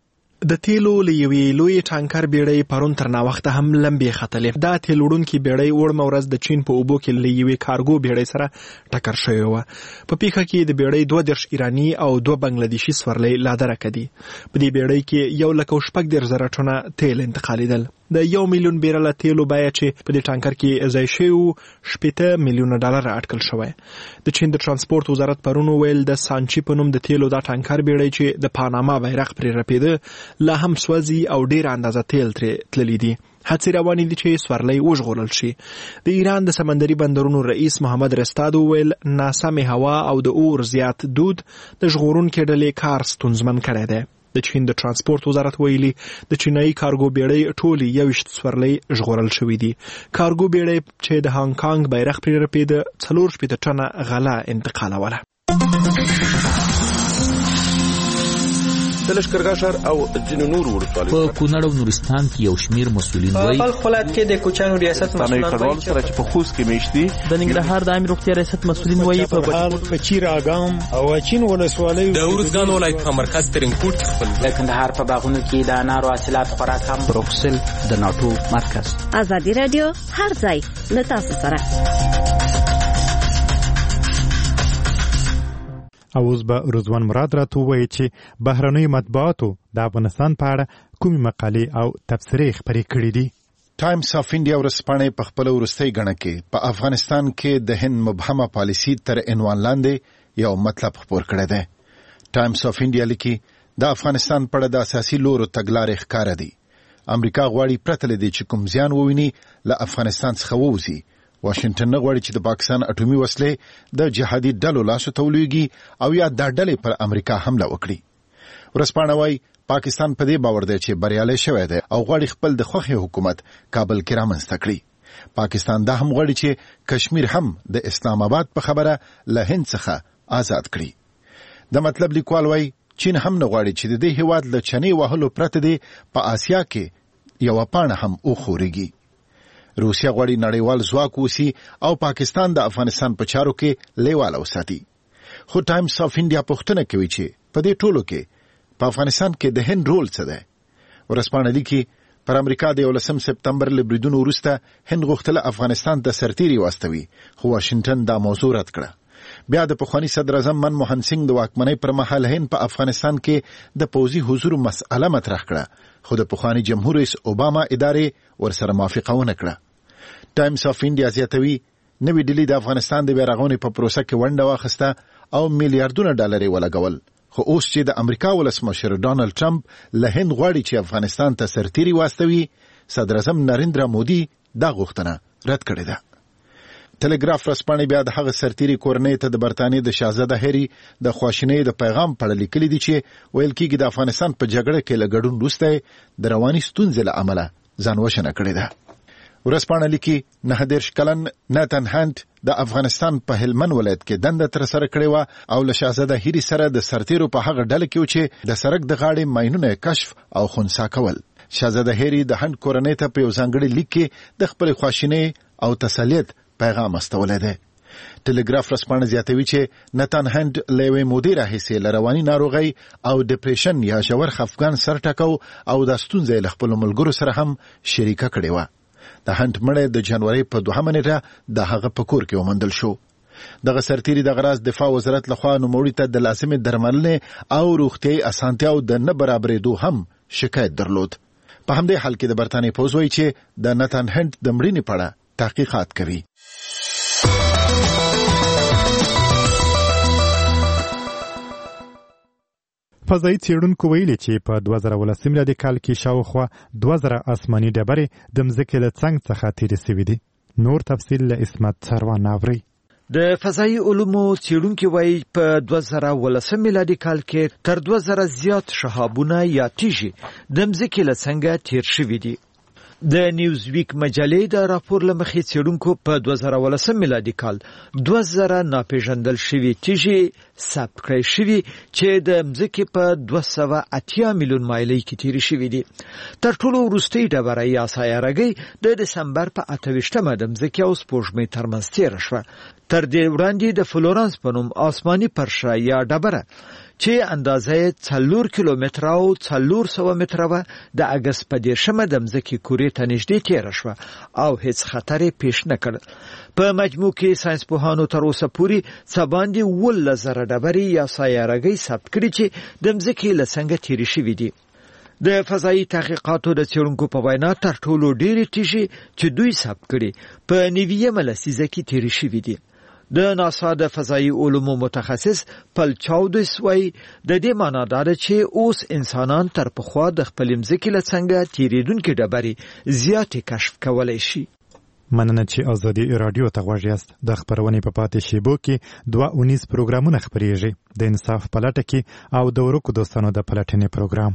د تیلو له یوې لوی ټانکر بیړۍ پرون تر ناوخته هم لمبې ختلې. دا تیل وړونکې بیړۍ وړمه ورځ د چین په اوبو کې له یوې کارګو بیړۍ سره ټکر شوې وه. په پیښه کې د بیړۍ 22 ایراني او 2 بنګلادیشي سورلۍ لا درکه دي. په دې بیړۍ کې 1,06,000 ټنه تیل انتقالېدل. د 1 میلیون بیرله تیلو بیه چې په دې ټانکر کې ځای شوی 80 میلیونه ډالر اټکل شوی. د چین د ترانسپورت وزارت پرون ویل د سانچی په نوم د تیلو دا ټانکر بیړۍ چې د پاناما بیرغ پرې رپېده لا هم سوځي او ډیر اندازه تیل ترې تللی دي. هڅې روانې دي چې سورلۍ وژغورل شي. د ایران د سمندري بندرونو رئیس محمد رستاد ویل ناسمې هوا او د اور زیات دود د ژغورونکې ډلې کار ستونزمن کړی دی. د چین د ترانسپورت وزارت ویلي د چینایي کارګو بیړۍ ټولې 21 سورلۍ ژغورل شوې دي. کارګو بیړۍ چې د هانګ کانګ بیرغ پرې رپېده 4 ټنه غله انتقالوله. د لشکرګاه ښار او ځینو نورو ولسوالیو په کونړ او نورستان کې یو شمیر مسؤلین وایي په خپل ولایت کې د کوچانو ریاست مسؤلین وایي چې په خوست کې میشتي د ننګرهار د عامه روغتیا ریاست مسؤلین وایي په چیر اګام او چین ولسوالیو د ارزګان ولایت په مرکز ترینکوټ خپل د کندهار په باغونو کې د انارو حاصلات خورا کم. بروکسل د ناتو مرکز. ازادي رادیو هر ځای له تاسو سره. او اوس به رضوان مراد راته ووایي چې بهرنیو مطبوعاتو د افغانستان په اړه کومې مقالې او تبصرې خپرې کړي دي. ټایمز اف انډیا ورځپاڼې په خپل وروستۍ غڼه کې په افغانستان کې د هند مبهمه پالیسي تر عنوان لاندې یو مطلب خپور کړی دی. ټایمز اف انډیا لیکي د افغانستان په اړه د اساسي لورو تګلارې ښکاره دي. امریکا غواړي پرته له دې چې کوم زیان وویني له افغانستان څخه ووځي. واشنگټن نه غواړي چې د پاکستان اټومي وسلې د جهادي ډلو لاسو ته ولویږي او یا دا ډلې پر امریکا حمله وکړي. ورځپاڼه وایي پاکستان په دې باور دی چې بریالی شوی دی او غواړي خپل د خوښې حکومت کابل کې رامنځته کړي. پاکستان دا هم غواړي چې کشمیر هم د اسلام آباد په خبره له هند څخه آزاد کړي. د مطلب لیکوال وایي چین هم نه غواړي چې د دې هیواد له چنې وهلو پرته دی په آسیا کې یوه پاڼه هم وښورېږي. روسیا غواړي نړیوال ځواک وسی او پاکستان د افغانستان په چارو کې لیواله وساتي. خو ټایمز اف انډیا پوښتنه کوي چې په دې ټولو کې په افغانستان کې د هند رول څه دی. ورځپاڼه لیکي پر امریکا د 11 سپتمبر له بریدونو وروسته هند غوښتل افغانستان ته سرتیري واستوي خو واشنگټن دا موضوع رد کړه. بیا د پخواني صدر اعظم منموهن سنگ د واکمنۍ پر مهال هند په افغانستان کې د پوځي حضور مسأله مطرح کړه خو د پخواني جمهور رئیس اوباما ادارې ورسره موافقه ونه کړه. ټایمز اف انډیا زیاتوي نوې ډیلي د افغانستان د بیارغونې په پروسه کې ونډه واخیسته او میلیارډونه ډالر یې ولګول. خو اوس چې د امریکا ولسمشر ډانلډ ټرمپ له هند غواړي چې افغانستان ته سرتیري واستوي، صدر اعظم نریندرا مودي دا غوښتنه رد کړې ده. ټلګراف ورځپاڼې بیا د هغه سرتیري کورنۍ ته د برتانیې د شاهزاده هری د خواشینۍ د پیغام په اړه لیکلي دي چې ویل کېږي د افغانستان په جګړه کې له ګډون وروسته د رواني ستونزې له امله ځانوژنه کړې ده. ورځپاڼه لیکي 19 کلن ناتن هانت د افغانستان په هلمند ولایت کې دنده ترسره کړې وه او له شاهزاده هری سره د سرتیرو په هغه ډله کې و چې د سړک د غاړې ماینونه کشف او خنثی کول. شاهزاده هری د هانت کورنۍ ته په یو ځانګړي لیک کې د خپل خواشینۍ او تسلیت پیغام استولی دی. ټلګراف ورځپاڼه زیاتوي چې ناتن هانت له یوې مودې راهیسې له رواني ناروغۍ او ډپریشن یا ژور خفګان سر ټکو او دا ستونزه له خپلو ملګرو سره هم شریکه کړې وه. د هانت مړی د جنوري په 2 نیټه د هغه په کور کې وموندل شو. دغه سرتیري د غراض دفاع وزارت لخوا نوموړي ته د لازمې درملنې او روغتیايي اسانتیاو د نه برابرېدو هم شکایت درلود. په همدې حال کې د برتانیې پوځ وایي چې د ناتن هانت د مړینې په اړه تحقیقات کوي. فضایي څېړونکو ویلي چې په 2019 میلادي کال کې شاوخوا 2000 آسماني ډبرې د مځکې له څنګ څخه تېرې سوي دي. نور تفصیل له اسمت سروان اوري. د فضایي علومو څېړونکي وایي په 2019 میلادي کال کې تر 2000 زیات شهابونه یا تیږې د مځکې له څنګه تېر شوي دي. د نیوزویک مجلې د راپور له مخې څېړونکو په 2019 میلادي کال 2000 ناپېژندل شوي تیږې ثبت کړای شوي چې د مځکې په 280 میلیون مایلۍ کې تېرې شوي دي. تر ټولو وروستۍ ډبره یا سیارهګۍ د دسمبر په 28مه د مځکې او سپوږمۍ ترمنځ تېره شوه. تر دې وړاندې د فلورانس په نوم آسماني پرشه یا ډبره چې اندازه 4 کیلومتره او 400 متره و د اگست په 10مه د مځکې کورې ته نږدې تېره شوه او هیڅ خطر یې پیش نه کړ. په مجموع کې ساینسپوهانو تر اوسه پورې څه باندې 1,000 ډبرې یا سیارهګۍ ثبت کړي چې د مځکې له څنګه تېرې شوي دي. د فضایي تحقیقاتو د څېړونکو په وینا تر ټولو ډېرې تیږې چې دوی ثبت کړي په 90مه لسیزه کې تېرې شوي دي. د ناسا د فضایي علومو متخصص پل چاودس وایي د دې معنا دا ده چې اوس انسانان تر پخوا د خپلې مځکې له څنګه تېرېدونکې ډبرې زیاتې کشف کولی شي. مننه چې ازادي رادیو ته غوږ یاست. د خبرونې په پاتې شیبو کې 2 پروګرامونه خپرېږي. د انصاف په لټه کې او د ورکو دوستانو د پلټنې پروګرام.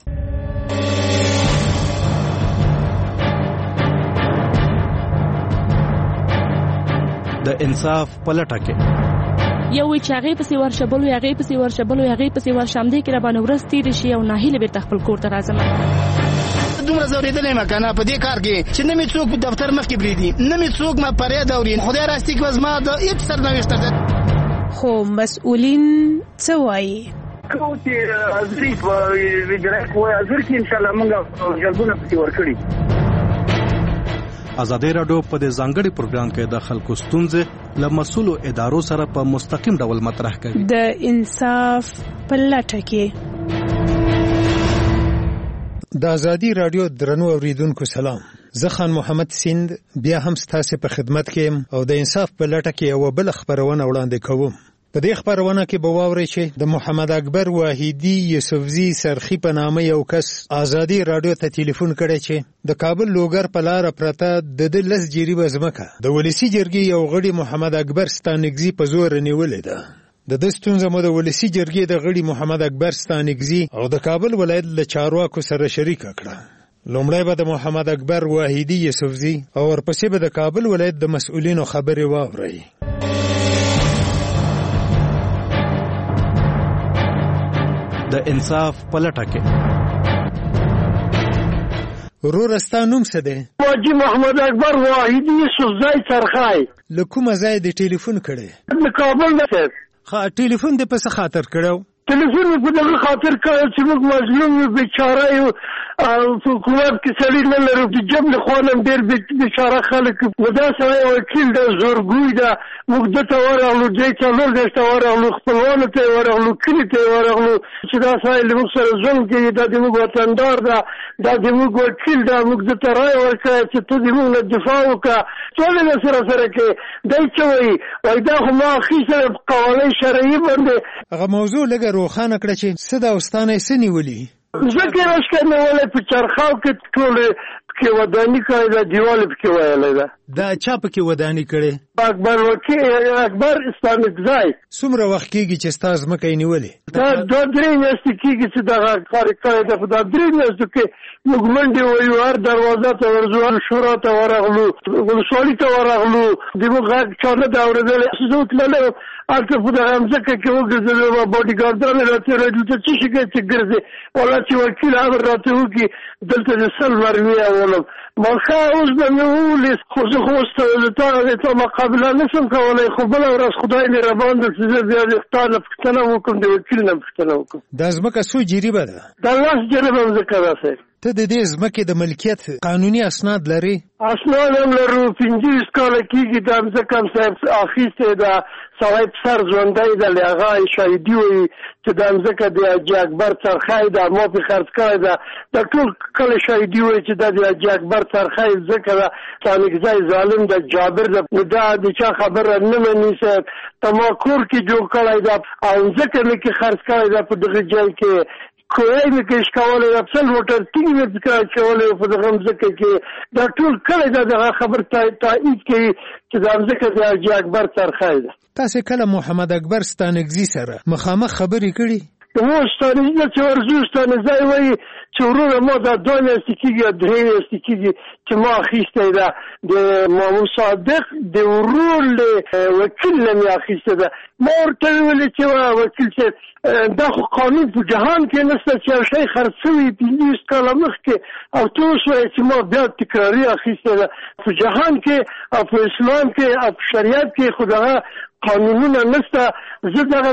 د انصاف په لټه کې یو وی چې هغه پسې ورشبلو هغه پسې ورشبلو هغه پسې ورشم دې کې را باندې ورځ تیر شي او ناهیله به خپل کور ته راځم. دومره زوریدلې مکنه په دې کار کې چې نه می څوک په دفتر مخ کې بریدي نه می څوک ما پرې دورین خدای راستي کې وزما د هیڅ سرنوشت ده. خو مسؤلین څه وایي؟ کو چې ازری په ویډیو کوه ازر کې ان شاء الله موږ جلبونه پسې ورکړي. ازادي رادیو په دې ځانګړي پروګرام کې د خلکو ستونزې له مسؤلو ادارو سره په مستقیم ډول مطرح کوي. د انصاف په لټه کې د ازادي رادیو درنو اوریدونکو سلام. زه خان محمد سیند بیا هم ستاسو په خدمت کې یم او د انصاف په لټه کې یو بل خبرونه وړاندې کوم. په دې خبرونه کې به واورئ چې د محمد اکبر واحدی یوسفزی سرخی په نامه یو کس ازادي رادیو ته ټلیفون کړی چې د کابل لوګر په لار پرته د لس جریبه ځمکه د ولسی جرګې یو غړي محمد اکبر ستانګزی په زور نیولې ده. د دې ستونزه مو د ولسی جرګې د غړي محمد اکبر ستانګزی او د کابل ولایت له چارواکو سره شریک کړه. لومړی به د محمد اکبر واحدی یوسفزی او ورپسې به د کابل ولایت د مسؤلینو خبرې واورئ. د انصاف په لټه کې ورستا نوم څه دی؟ حاجی محمد اکبر واحدی یوسفزی سرخای. له کومه ځای د ټلیفون کړی؟ د کابل نه. ښه ټلیفون دې په څه خاطر کړو؟ ټلیفون په دغه خاطر کړو چې موږ مظلوم یو بیچاره یو او حکومت کې سړي نه لرو چې جب له خوانم ډېر بیچاره خلک ودا سره وکیل د زورګوی دا موږ دته ورغلو دې څلور دشته ورغلو خپلوانو ته ورغلو کلی ته ورغلو چې دا سړي له موږ سره ظلم کوي دا د موږ وطندار دا د موږ وکیل دا موږ دته رای ورکړه چې ته دې موږ نه دفاع وکړه ټول له سره کې دای چې وای دا خو ما خیسه قوانین شرعي باندې هغه موضوع لګه روښانه کړه چې څه د اوستانه سنیولي ځکه راځکنه ولې په چرخاو کې ټول کې ودانی کړی دا دیوال کې وایله دا چا په کې ودانی کړي؟ اکبر وکیل اکبر استانګزای. څومره وخت کېږي چې ستاسو مکه نیولې؟ دا 2-3 میاشتې کېږي چې دا کار کوي دا په 3 میاشتو کې موږ منډې وایو هر دروازه ته ورځو شورا ته ورغلو ولسوالۍ ته ورغلو د موږ غږ چا نه دا اورېدلی زه تللی هلته په دغه مځکه کې وګرځېدلو باډیګارډانې راته راځي ته څه شي کوې چې ګرځې والله چې وکیل امر راته وکړي دلته د 100 مرمۍ اولم ماښه اوس به مې وولې خو زه خو اوس د تا مقابله نه شم کولی خو بله ورځ خدای مهربان ده چې زه بیا د تا نه پوښتنه وکړم د وکیل نه پوښتنه وکړم. دا ځمکه څو جریبه ده؟ دا 10 جریبه مځکه ده صاحب. ته د دې ځمکې د ملکیت قانوني اسناد لري؟ اسناد هم لرو 25 کاله کېږي دا ځمکه هم صاحب اخیستې ده سړی په سر ژوندی ده له هغه شاهدي وایي چې دا ځمکه د حاجي اکبر څرخی ده ما پرې خرڅ کړی ده دا ټول کله شاهدي وایي چې دا د حاجي اکبر څرخی ځمکه ده څانګزی ظالم ده جابر ده دا د چا خبره نه مني صاحب ته ما کور کې جوړ کړی ده او ځمکه مې کې خرڅ کړی ده په دغه ځای کې کوی مې کې شکولی افسل موټر ټینګ مې پکې اچولی په دغه مځکه کې دا ټول کله دا دغه خبر تایید کوي چې دا مځکه د حاجي اکبر څرخی ده. تاسې کله محمد اکبر ستانګزي سره مخامخ خبرې کړي؟ مو ستانګزي چې ورځو ستانګزی وایي چې وروره ما دا 2 میاشتې کېږي یا 3 میاشتې کېږي چې ما اخیستی ده د مامون صادق د ورور له وکیل نه مې اخیسته ده. ما ورته وویلې چې وکیل صاحب دا خو قانون په جهان کې نشته چې یو شی خرڅ شوي 25 کاله مخکې او ته اوس وایې چې ما بیا تکراري اخیسته ده. په جهان کې او په اسلام کې او په شریعت کې خو دغه قانونونه نشته. زه دغه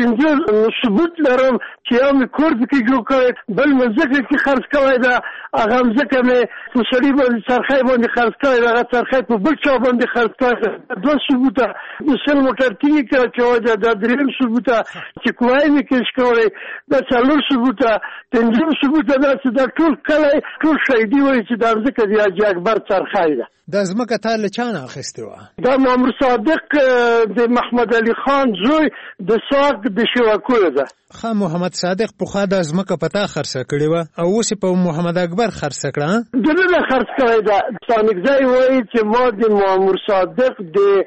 4-5 ثبوت لرم چې یو مې کور پکې جوړ کړی، بل مې ځکه کې خرڅ کړی ده، هغه ځکه مې په سړي باندې څرخی باندې خرڅ کړی ده، هغه څرخی په بل چا باندې خرڅ کړی ده. 2 ثبوته د سل موټر تیږې کړی ده، دا 3 ثبوته چې کوای مې کش کړی، دا 4 ثبوته، 5 ثبوته دا چې دا ټول کلی ټول شهیدي وایي چې دا ځکه د حاجي اکبر څرخی ده. دا ځمکه تا له چا نه اخیستې وه؟ دا مامور صادق د محمد علي خان زوی د ساق د شواکو ده. خان محمد صادق پخوا دا ځمکه په تا خرڅه کړې وه او اوس په محمد اکبر خرڅه کړه؟ د نه خرڅ کړی ده. ستانکزی وایي چې ما د مامور صادق د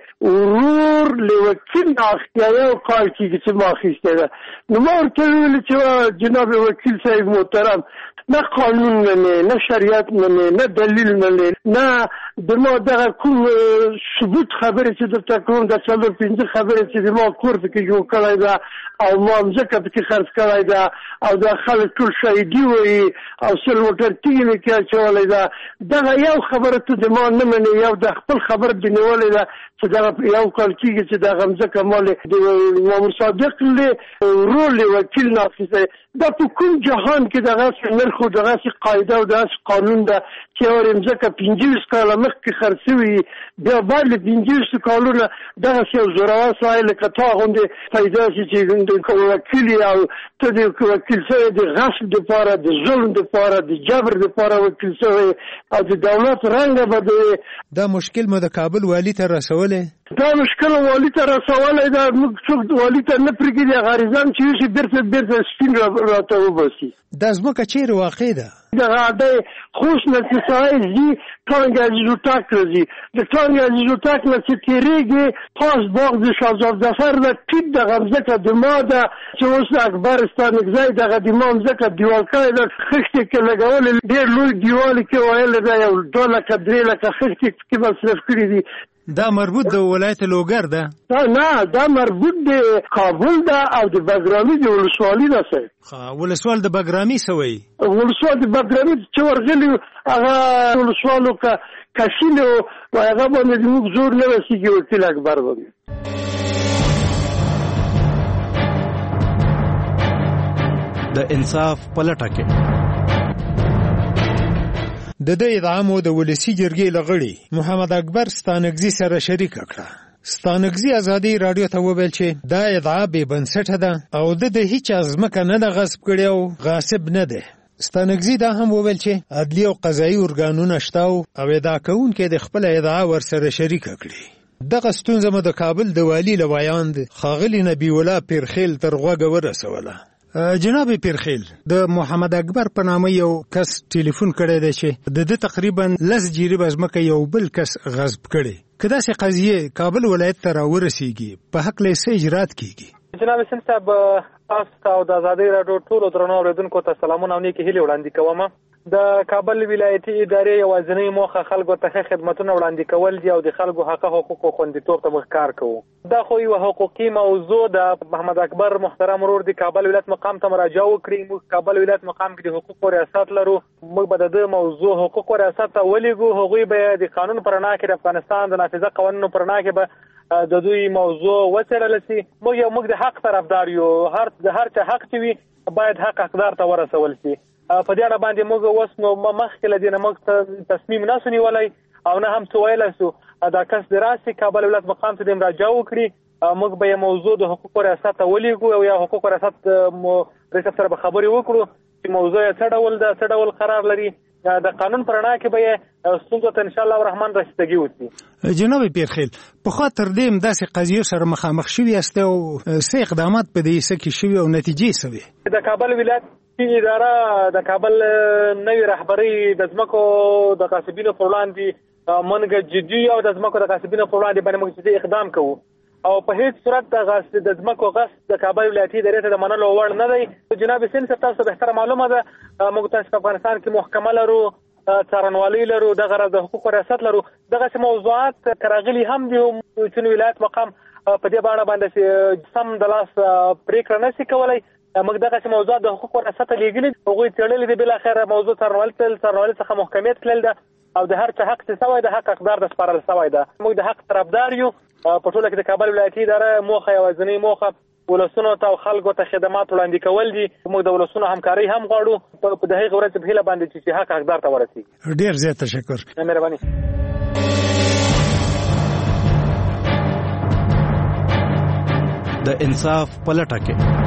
ورور له وکیل نه اخیستی، یو کال کېږي چې ما اخیستی ده. نو ما ورته وویل چې جناب وکیل صاحب محترم، نه قانون منې، نه شریعت منې، نه دلیل منې، نه د ما دغه کوم ثبوت خبرې چې درته کوم د 4-5 خبرې چې د ما کور پکې جوړ کړی ده او ما ځکه پکې خرڅ کړی ده او دا خلک ټول شهیدي وایي او سل موټر تیږې مې کې اچولی ده. دغه یو خبره ته د ما نه منې، یو د خپل خبر دې نیولی ده چې دغه یو کال کېږي چې دغه ځکه ما د مامور صادق له ورور له وکیل نه اخیستی. دا په کوم جهان کې دغسې نرخ او دغسې قاعده او دغسې قانون ده چې یو ځمکه 15 کاله مخکې خرڅ شوي، بیا بعد له 15 کالونه دغسې یو زورور سړی لکه تا غوندې پیدا شي چې وکیل او ته د وکیل شوی د غصب دپاره، د ظلم دپاره، د جبر دپاره وکیل شوی او د دولت رنګه بدوي. دا مشکل مو د کابل والي ته رسولی؟ دا مشکل والي ته رسولی ده. موږ څوک والي ته نه پرېږدي، غریزان چې یوشي بیرته سپین راته وباسي. دا ځمکه چیرې واقع ده؟ دغه دی خوست نه چې سړی ځي ټانګ عزیزوتاک ته ځي، د ټانګ عزیزوتاک نه چې تېرېږي پاس باغ د شهزاد ظفر نه ټیټ دغه مځکه د ما ده چې اوس د اکبر ستانکزی دغه د ما مځکه دیوال کړی ده، خښتې کې لګولې، ډېر لوی دیوال کې ویلې ده، یو 2 لکه 3 لکه خښتې کې مصرف کړي دي. دا مربوط د ولایت لوګر ده؟ نه، دا مربوط د کابل ده او د بګرامي د ولسوالي ده. ولسوال د بګرامي څه وایي؟ ولسوال د بګرامي چې ورغلي هغه ولسوالو کشیلو و هغه باندې زموږ زور نه رسېږي وکیل اکبر باندې. د انصاف په لټه کې د دې ادعا مو د ولسی جرګې لغړي محمد اکبر ستانکزی سره شریک کړه. ستانکزی ازادي رادیو ته وویل چې دا ادعا بې بنسټه ده او د هیڅ ځمکه نه غصب کړي او غاصب نه ده. ستانکزی دا هم وویل چې عدلی او قضایي ارګانونه شته او ادعا کوونکي د خپل ادعا ورسره شریک کړي. دغه ستونزه مو د کابل د والی لوایاند خاغلی نبی الله پیرخیل تر غوږه ورسوله. جناب پیرخیل، د محمد اکبر په نامه یو کس ټلیفون کړی دی چې د تقریبا 10 جریبه ځمکه یو بل کس غصب کړي. که داسې قضیې کابل ولایت ته راورسیږي په حق له څه اجرات کیږي؟ جناب سین صاحب، تاسو او د آزادۍ راډیو ټولو درنو اوریدونکو ته سلامونه او نیکې هیلې وړاندې کوم. د کابل ولایتي ادارې یوازینۍ موخه خلکو ته خدمتونه وړاندې کول دي او د خلکو حقوقو خوندیتوب ته موږ کار کوو. دا خو یو حقوقي موضوع د محمد اکبر محترم ورور د کابل ولایت مقام ته مراجعه وکړي. موږ کابل ولایت مقام کې د حقوقو ریاست لرو، موږ به د موضوع حقوقو ریاست ته ولېږو. هغوی به د قانون پر رڼا کې د افغانستان د نافذه قوانینو پر رڼا کې به د دوی موضوع وڅېړل شي. موږ د حق طرفدار یو، د هر چا حق چې وي باید حق حقدار ته ورسول شي. په دې اړه باندې موږ اوس نو مخکې له دې نه موږ تصمیم نسو نیولی او نه هم څه ویلی سو. دا کس د راسي کابل ولایت مقام ته د مراجعه وکړي، موږ به یې موضوع د حقوقو ریاست ته ولېږو او یا حقوقو ریاست رئیس سره به خبرې وکړو چې موضوع یې څه ډول ده، څه ډول قرار لري. د قانون پر رڼا کې به یې ستونزو ته انشاءالله الرحمن رسیدګي وکړي. جناب پیرخیل، پخوا تر دې هم داسې قضیو سره مخامخ شوي یاست او څه اقدامات په دې څه کې شوي او نتیجې څه وې؟ د کابل ولایت اداره د کابل نوې رهبرۍ د ځمکو د غاصبینو پر وړاندې موږ جدي او د ځمکو د غاصبینو پر وړاندې باندې موږ جدي اقدام کوو او په هیڅ صورت د ځمکو غصب د کابل ولایتي ادارې ته د منلو وړ نه دی. جناب سین صاحب، تاسو بهتره معلومه ده موږ تاسو په افغانستان کې محکمه لرو، څارنوالي لرو، دغه د حقوقو ریاست لرو. دغسې موضوعات راغلي هم دي چې ولایت مقام په دې باندې سم د لاس پرېکړه نشي کولی. موږ دغسې موضوعات د حقوقو ریاست ته لېږلي، هغوی څېړلي دي. بالاخره موضوع څارنوالي څخه محکمې ته تللی ده او د هر چا حق چې سوی د حق حقدار د سپارل سوی ده. موږ د حق طرفدار یو په ټوله کې د کابل ولایتي اداره موخه یوازینۍ موخه ولسونو ته او خلکو ته خدمات وړاندې کول دي. موږ د ولسونو همکاري هم غواړو په دغه ورځ په هیله باندې چې حق حقدار ته ورسیږي. ډیر زیات تشکر. مهرباني. د انصاف په لټه کې.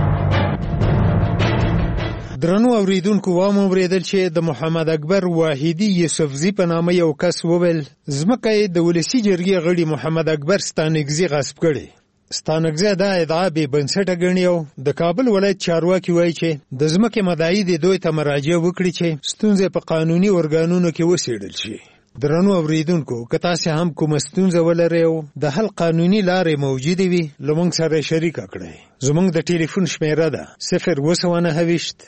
درنو اوریدونکو واوریدل چې د محمد اکبر واحدی یوسفزی په نامه یو کس وویل ځمکه د ولسی جرګې غړي محمد اکبر ستانګزی غصب کړي. ستانګزی دا ادعا به بنسټه ګڼي او د کابل ولایت چارواکي وایي چې د ځمکې مدعي د دوی ته مراجعه وکړي چې ستونزې په قانوني ارګانونو کې وڅېړل شي. درنو اوریدونکو که تاسو هم کوم ستونزه ولرئ او د حل قانوني لارې موجوده وي لمونږ سره شریک کړئ. زموږ د ټلیفون شمیره ده 029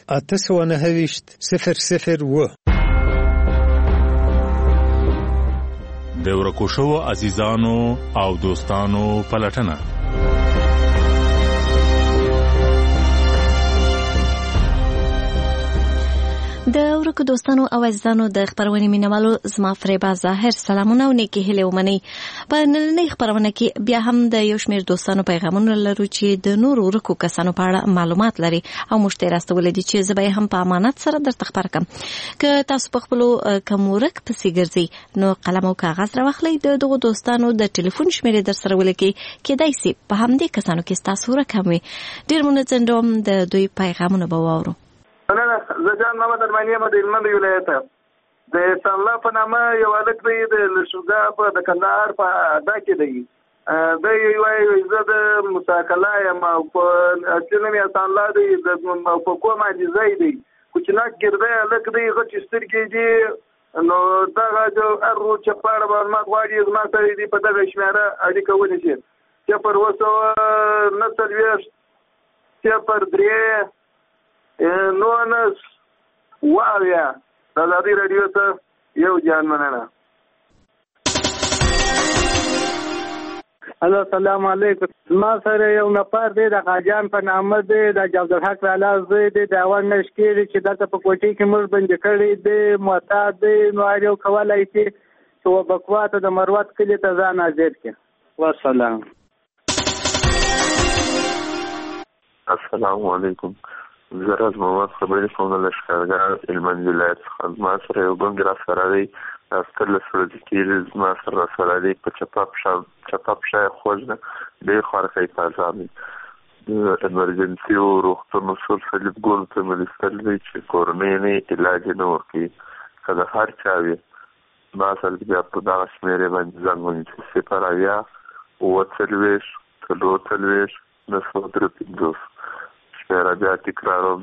829 001. د ورکو شوو عزیزانو او دوستانو پلټنه. د ورکو دوستانو او عزیزانو د خبرونې مینوالو زما فریبا ظاهر سلامونه او نیکی هیلې ومنئ. په نننۍ خبرونه کې بیا هم د یو شمېر دوستانو پیغامونه لرو چې د نورو ورکو کسانو په اړه معلومات لري او موږ ته راستولي دي چې زه به هم په امانت سره درته خبر کړم. که تاسو په خپلو کوم ورک پسې ګرځئ نو قلم او کاغذ راواخلئ، د دغو دوستانو د ټلیفون شمېرې در سره ولیکئ. کیدای سي په همدې کسانو کې ستاسو ورک هم وي. ډېر منځنډوم د دوی پیغامونه به واورو. زه جان محمد ارماني یم د هلمند ولایت د احسان الله په نامه یو هلک دی د لشوګا په د کندهار په ادا کې دی. دی وایي زه د مساکله یم او په اصلي نوم یې احسان الله دی په کوم عاجزی دی کوچناک ګردی هلک دی غټې سترګې دي. نو دغه هر روز چې په اړه معلومات غواړي زما سره دي په دغه شمېره اړیکه ونیسي. 029 19 واویا د ازادي رادیو ته یو جان مننه. الو السلام علیکم. ما سره یو نفر دی د قاجان په نامه دی د جعفرحق رالاز دی د اول نشکېږي چې دلته په کوټې کې موږ بندي کړی دی معتاد دی. نو هر یو کولی شي چې وبکواته د مروت کلي ته ځان حاضر کړي. والسلام. السلام علیکم. زه راز محمد خبرې کوم له لښکرګاه هلمند ولایت څخه. ما سره یو ګنګ را سره دی د 18 ورځې کېږي زما سره را سره دی په چپه پښه یې خوږ ده ډېر خوارکی تازه دی. د امرجنسي او روغتون اصول صلیب ګل ته مې لیستل دی چې کورنۍ نه علاج نه ورکوي. که د هر چا وي ما سره بیا په دغه شمېرې باندې زنګ ونیسي 0 943 شمېره بیا تکراروم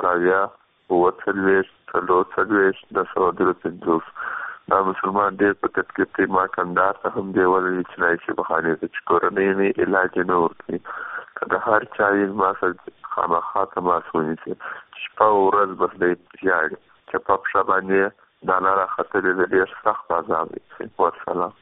0 دا مسلمان ډېر په تکلیف دی. ما کندهار ته هم دی ویلي چې نایسي بخانې ته چې کورنۍ نه علاج نه ورکوي. که د هر چا وي ما سره خامخا تماس ونیسي. شپه او ورځ بس دی ژاړي. چپه پښه باندې دانه راختلې ده ډېر سخت عذاب دی. والسلام.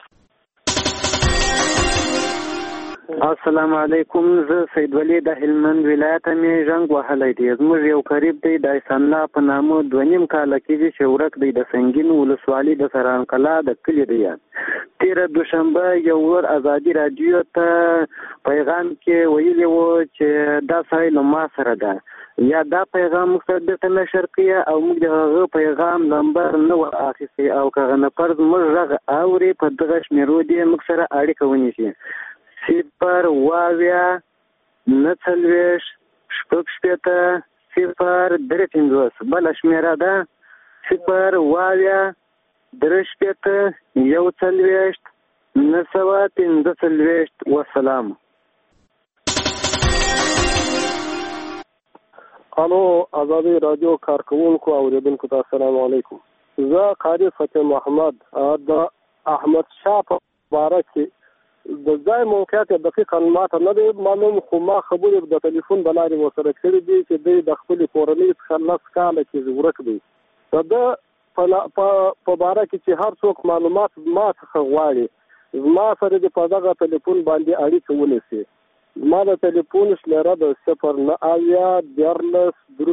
السلام علیکم. زه سید ولی د هلمند ولایت مې ژوند وهلی دی. زموږ یو قریب دی د احسان الله په نامه 2.5 کاله کېږي چې ورک دی د سنګین ولسوالي د سران کلا د کلي دی. تېره دوشنبه یو ور ازادي رادیو ته پیغام کې ویلي و چې دا سړی له ما سره ده یا دا پیغام موږ سره درته نشر کړي او موږ د هغه پیغام نمبر نه و اخیستی او که هغه نفر زموږ غږ اوري په دغه شمېرو دې موږ سره اړیکه ونیسي. 0 واویا 49 0 3 بله شمېره ده 0 واویا 3 1 943. والسلام. الو ازادي رادیو کارکونکو او اوریدونکو ته السلام علیکم. زه قاری فتح محمد د احمد شاه په باره کې د ځای موقعیت دقیقا ماته نه دی معلوم، خو ما خبرې د ټلیفون د لارې ورسره کړي دي چې دوی د خپلې کورنۍ څخه 10 کاله کې ورک دی. د ده په باره کې چې هر څوک معلومات ما څخه غواړي زما سره د په دغه ټلیفون باندې اړیکه ونیسي. زما د ټلیفون شمېره د 0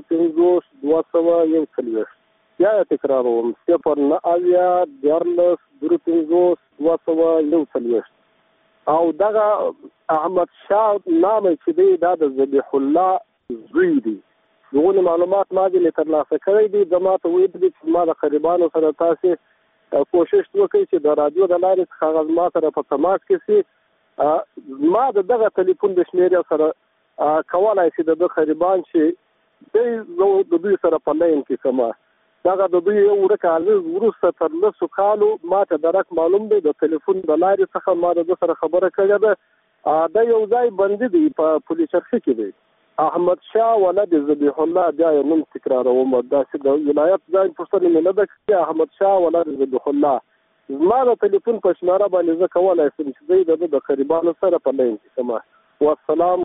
9 2 یا تکراروم 0 9 2 2 او دغه احمد شاه نام چې دی دا د ذبیح الله زوی دی. دغه معلومات ما دې ترلاسه کړی دي. زما ته ویل دي چې ما د قریبانو سره تاسو کوشش وکړئ چې د رادیو د لارې څخه ما سره په تماس کې سي. ما دغه ټلیفون د شمیرې سره کولای شي د قریبان چې د دوی سره په لاین کې سما دغه د دوی یو ورکه ورسته تر لسو کالو ما ته درک معلوم دی د ټلیفون د لارې څخه ما د سره خبره کړې ده. دا یو ځای بندي دی په پولیس چرخه کې دی. احمد شاه ولد ذبیح الله بیا یې نوم تکراروم. داسې د ولایت ځای پوښتنې مې نه ده کړې. احمد شاه ولد ذبیح الله زما د ټلیفون په شماره باندې زه کولی شم چې دوی د قریبانو سره په لاین کې سما. والسلام.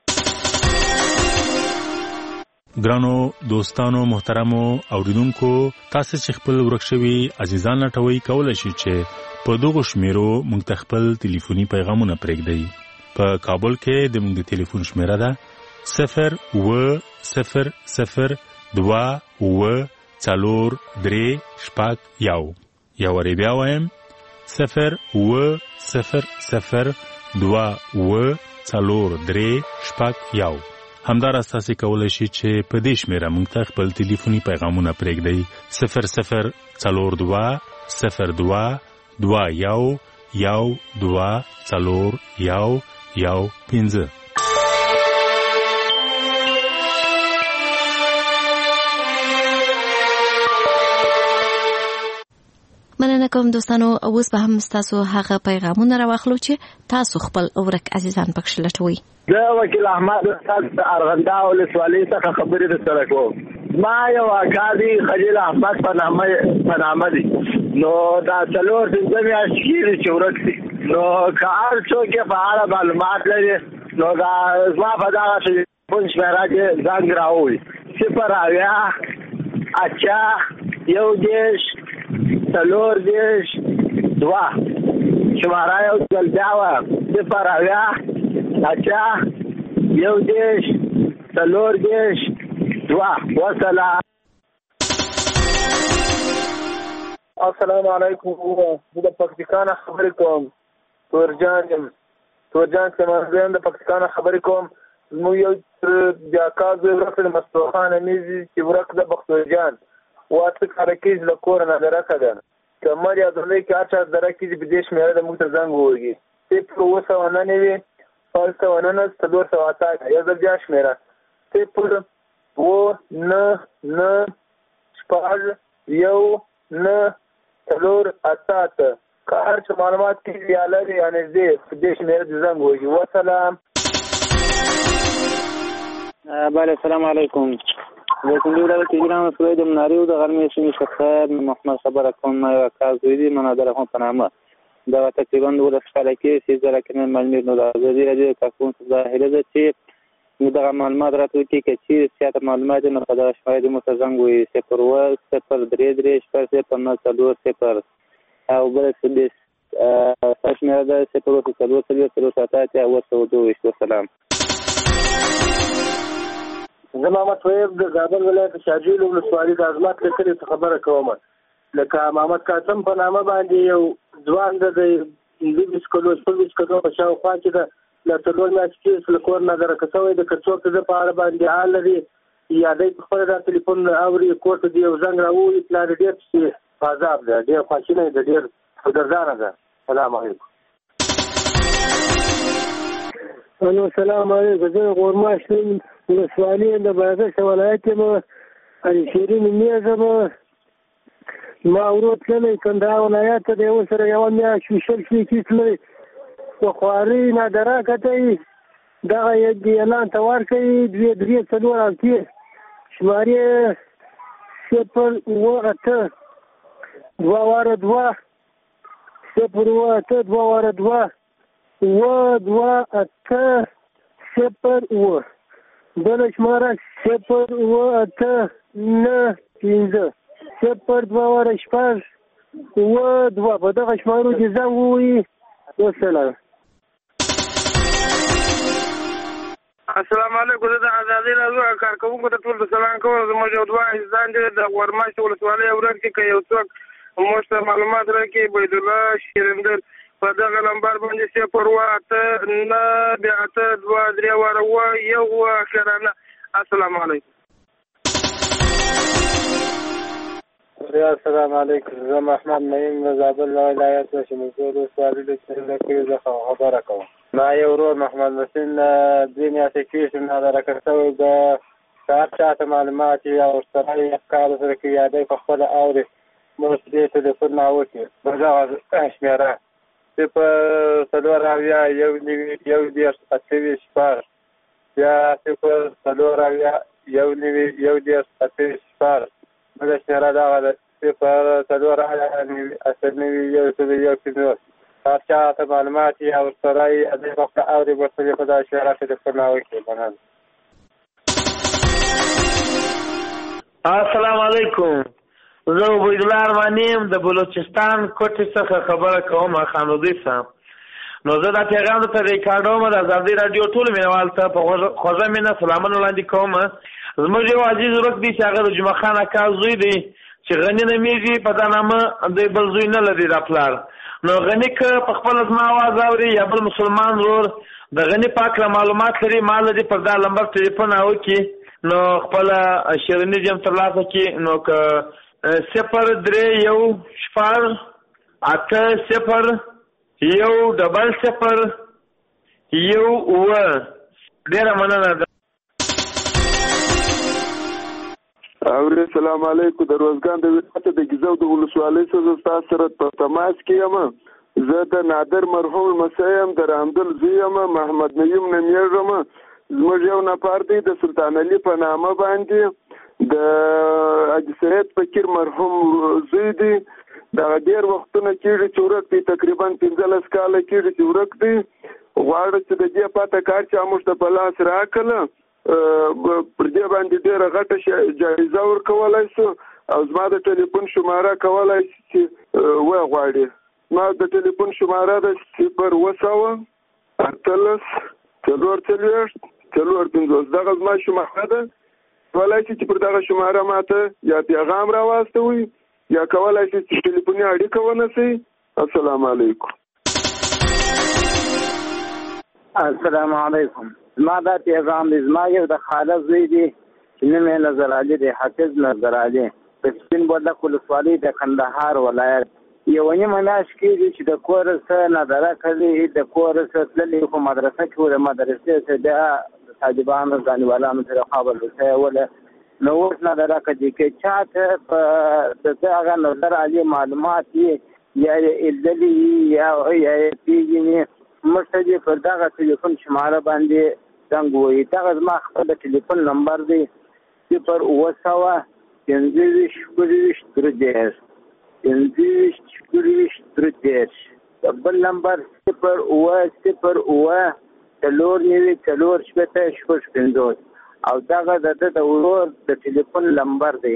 ګرانو دوستانو محترمو اوریدونکو تاسو چې خپل ورک شوي عزیزان لټوي کولای شئ چې په دغه شمیرو موږ ته خپل ټلیفوني پیغامونه پرېږدئ. په کابل کې د موږ د ټلیفون شمیره ده 0-0-0-2-4-3-1. یا وری بیا وایم 0-0-0-2-4-3-1. همدارس تاسو کولای شئ چې په دې شمیره موږ ته خپل ټلیفوني پیغامونه پرېږدئ 0-0-02-2-1-2-4-1-1-5. مننه کوم دوستانو. اوس به هم تاسو هغه پیغامونه راوخلو چې تاسو خپل ورک عزیزان پکښ لټوي. دا وکیل احمد استاد ارغندا ولسوالۍ څخه خبرې سره کوم. ما یو اکادي خلیل احمد په نامه دي. نو دا څلور پنځه میاشتې کېږي چې ورک دي. نو که هر څوک یې په اړه معلومات لري نو دا زما په دغه ټلیفون شمیره کې زنګ راووي 0-80-1-4-10-2 شماره یو ځل بیا وایم 0-80-1-4-10-2. وسلام. السلام علیکم. زه د پاکستان خبرې کوم. تورجان سمازیان د پاکستان خبرې کوم. زموږ یو بیا کار زوی ورک د مستوخان امیزي چې ورک د بختورجان واته کارکیز له کور نه درکه ده. کمر یا دلې کې اچا درکې د بدیش مېره د موږ ته زنګ وږي. صفر 299 599 480 یا ځل بیا شمیره 0-2-9-9-4-1-4-8 که هر څه معلومات کې یا لري یا نږدې بدیش مېره د زنګ وږي. وسلام. بله السلام علیکم. د کندهار ولایت ایران مسؤل د مناری او د غرمې سیمې څخه محمد خبره کوم. یو کار ویلي منادر هم په نامه دا تقریبا د ولسوالۍ کې 3000 کلمې معلومات نو د ازادي راډیو کارکون ظاهره ده چې دغه معلومات راټول کړي چې سیاست معلومات نه په دغه شماره د متزنګ وي 0-1-0-3-3-0-4-0 او بل څه د شماره ده 0-0-0-4-2. وسلام. زه محمد طیب د زابل ولایت شاجویل ولسوالۍ د عظمت لیکلې خبره کوم. لکه محمد قاسم په نامه باندې یو ځوان د 20 کلو په شاوخوا کې د څلور میاشتې له کور نه درکه شوی د کڅوړ د په اړه باندې حال لري یا د خپل د ټلیفون اوري کوټ دی یو زنګ راوړي پلان ډېر څه عذاب ده ډېر خواشینه ده ډېر ګرځانه ده. سلام علیکم. السلام علیکم. زه غورماش ولسوالۍ د بادغیس ولایت یم. علي شیرین میزم ما ورو تللی کندهار ولایت ته د یو سره یو میاشت ویشل شوي کیس لري په خوارۍ نادره کتئ دغه اعلان ته ورکوي 2-3-4 هفتې شمارې 0-8-2-2 0-8-2-2 بله شماره 0-8-9-5 0-2-6-2 په دغه شمارو کې زنګ ووهي. وسلام. السلام علیکم. زه د ازادي راډیو کارکوونکو ته ټول سلام کوم. زموږ یو دوه عزیزان دي د غورماش ولسوالۍ ورک کې یو څوک موږ ته معلومات راکړي. عبید الله شیرندر په دغه نمبر باندې 0899232 اخرانه. السلام علیکم. السلام علیکم. زه محمد نعیم د زابل ولایت د شمول سوالي د کې زه خبره کوم. ما یو ورور محمد حسین دین اپلیکیشن دا راکړی د ساعت معلومات او سره افکار سره کې یادې په خپل اوري مو دې ټلیفون راوځي دا شمیره په سلوراویا یو دې اته شپږ یا په سلوراویا یو دې اته شپږ دا شمیره دا په سلوراویا اصلي یو څه ساعت معلومات او سره دې په اوري ورته په دا شمیره ټلیفون راوځي. السلام علیکم. زه عبیدالله ارمانیم د بلوچستان کوټې څخه خبره کوم خانودی صاحب. نو زه دا پیغام ته ریکارډوم د ازادي رادیو ټول مینوال ته په خوږه مینه سلامونه وړاندې کوم. زموږ یو عزیز ورک دی چې هغه د جمعه خان اکا زوی دی چې غنی نومیږي په دا نامه د بل زوی نه لري دا پلار. نو غنی که په خپل زما आवाज اوري یا بل مسلمان ورور د غنی پاک معلومات لري مال دې پر دا نمبر ټلیفون اوکي نو خپل شیرینی جام ترلاسه کی نو که 030100010 ډیره مننه. السلام علیکم. د روزګان د ولایت د ګیزو د ولسوالۍ څخه تاسو سره په تماس کې یم. زه د نادر مرحوم مسیم د رحمدل زویم محمد نعیم نمیږم. زموږ یو نفر دی د سلطان علي په نامه باندې د حاجي سید فقیر مرحوم زوی دی. دا ډېر وختونه کېږي چې ورک دی تقریبا 15 کاله کېږي چې ورک دی. غواړو چې د دې پاته کار چې موږ ته په لاس راکړه پر دې باندې ډېره غټه جایزه ورکولی شو او زما د ټلیفون شماره کولی شي چې وغواړي. ما د ټلیفون شماره ده 018 دغه زما شماره ده. کولای شي چې پر دغه شماره ماته یا پیغام راواستوي یا کولای شي چې ټلیفوني اړیکه ونیسئ. السلام علیکم. السلام علیکم. زما دا پیغام دی زما یو د خاله زوی دی چې نوم یې نظر علي دی حافظ نظر علي په سپین بولدک ولسوالۍ د کندهار ولایت. یو نیمه میاشت کېږي چې د کور څخه نظره کوي د کور څخه تللی په مدرسه کې د مدرسې څخه د طالبانو ځانوالانو سره خبر وسوله نو اوس نظره کوي چې چاته په دغه نظر علي معلومات یا الدلی یا پیږي مرتدی پر دغه ټلیفون شماره باندې څنګه وي. دغه زما خپل ټلیفون نمبر دی 0902523 بل نمبر 0800494 او دغه د ورور د ټلیفون نمبر دی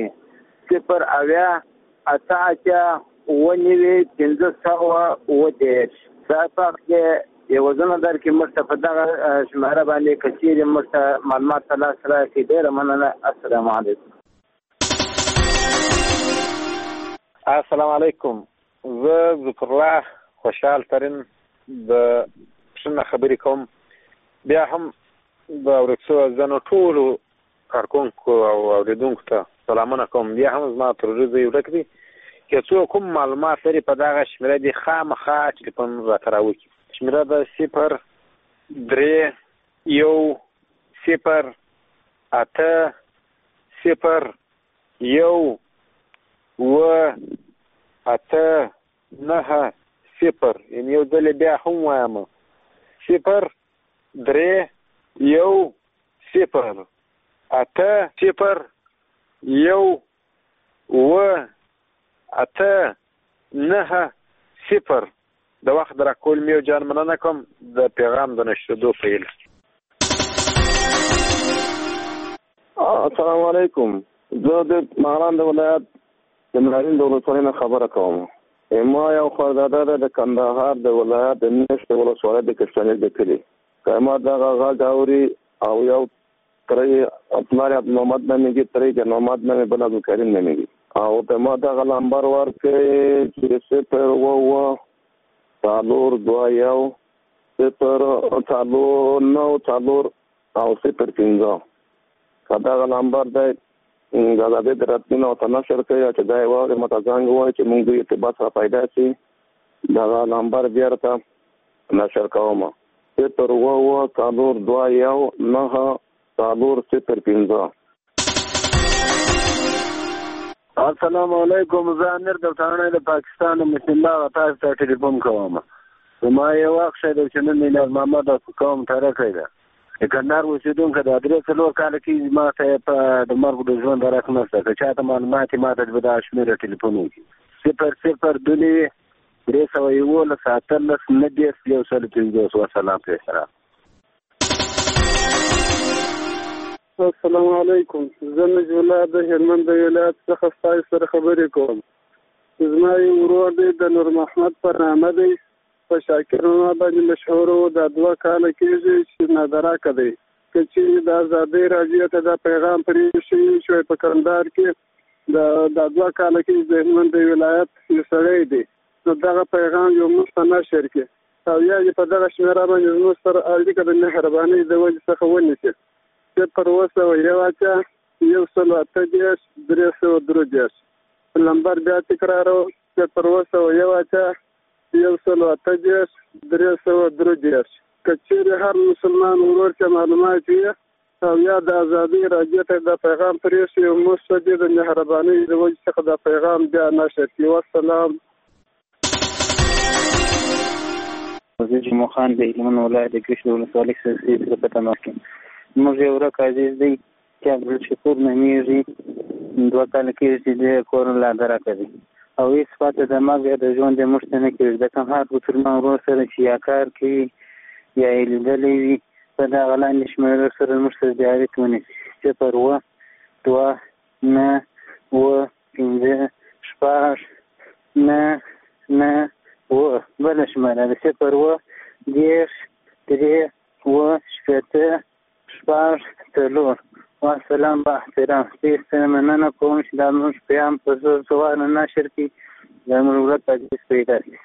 080889510 دا پکې یو ځنه در کې مرتفع دغه شماره باندې کچیر معلومات تلاش راکړي. ډیره مننه. السلام علیکم. السلام علیکم. زه ذکر الله خوشحال ترین د شنه خبرې کوم. بیا هم د ورکسو ځنو ټولو کارکونکو او اوریدونکو ته سلامونه کوم. بیا هم زما تر ورځې ورک دي که څوک کوم معلومات لري په دغه شمېره دي خامخا ټلیفون راته راوکړي. شمېره ده 0301809 یعنې یو ځل بیا هم وایم 0301809 د وخت راکول میو جان مننه کوم د پیغام د نشریدو په هیله. السلام علیکم. زه د مهران د ولایت د مهرین د ولسوالۍ نه خبره کوم. ما یو خوارداده ده د کندهار د ولایت د نشت ولسوالۍ د کشتنې د کلي. که ما دغه غږ اوري او یو ترې پلار عبدالمحمد نومیږي ترې د محمد نومې بل عبدالکریم نومیږي او ته ما دغه نمبر ورکړې چې 020 421 094 او 05 دا نمبر دی د آزادۍ د راتلو ته نشر کوي چې دا یو متزنګ وایي چې موږ دوی ارتباط را پیدا شي دا نمبر بیا ته نشر کوم 021 421 094 السلام علیکم زه امیر دفترانه د پاکستان مسلم الله تاسو ته ټلیفون کوم ما یو وخت شه د چنن نه محمد کوم ترکه ده کندهار اوسیدونکو د ادرس څلور کال کې ما ته په د مرګ د ژوند راکنه څه چاته معلومات ما ته د شمیر ټلیفون وکړي 002 317 90 والسلام علیکم. السلام علیکم. زه نجولا د هلمند ولایت څخه ستاسو سره خبرې کوم. زما یو ورور دی د نور محمد پر نامه دی په شاکرونه باندې مشهور و د 2 کال کېږي چې نادره کړی چې د آزادۍ راډیو ته دا پیغام پرې شوی په کندهار کې د 2 کال کې د هلمند ولایت یو سړی دی نو دغه پیغام یو مستند نشر کې او یا په دغه شمیره باندې زموږ سره اړیکه د مهربانۍ د وجې څخه ونیسي چې پر اوسه یو اچا 183 نمبر بیا تکرارو چې پر اوسه یو اچا 183 کچېرې هر مسلمان ورور چې معلومات وي او یا د آزادۍ راډیو ته د پیغام پرې شي او مستند د مهربانۍ د وجې څخه د پیغام بیا نشر کړي. والسلام. زه جمعه خان د هلمند ولایت د کشمیر ولسوالۍ څخه په تماس کې موږ یو ورک عزیز دی چې عبدالشکور نومیږي 2 کال کې د کور لادره کوي او هیڅ پاته د مرګ د ژوند د مشته نه کېږي د کوم هر مسلمان ورور سره چې یا کار کوي یا یې لیدلی وي په دغه لاندې شمېرو سره موږ سره د اړیکې ونیسي 0 بله شمېره د 0 والسلام با احترام. ستاسو مننه کوم چې دا موږ پیام په زور زوار نشر کړي دا موږ ورته تدریس پیدا کړي.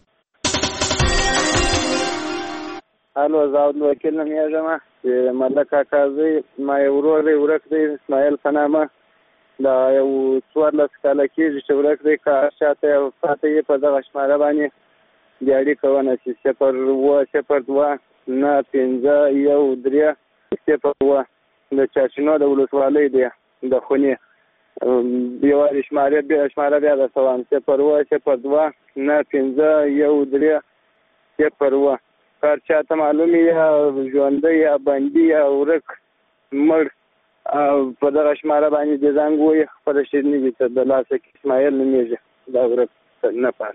الو زاود وکیل نوم یې جمع ملک کاکازي ما یو ورور دی ورک دی اسماعیل فنامه دا یو 14 کال کې چې ورک دی کار شاته فاتې په دغه شماره باندې دیاري کوونه چې 0 د چاچینو د ولسوالۍ دی د خونې یو شماره بیا د سوان 0 کار چاته معلومي یا ژوندی یا بندي یا ورک مړ په دغه شماره باندې د زنګ وي خپل شیرني ته د لاسه اسماعیل نومیږي دا ورک نه پات.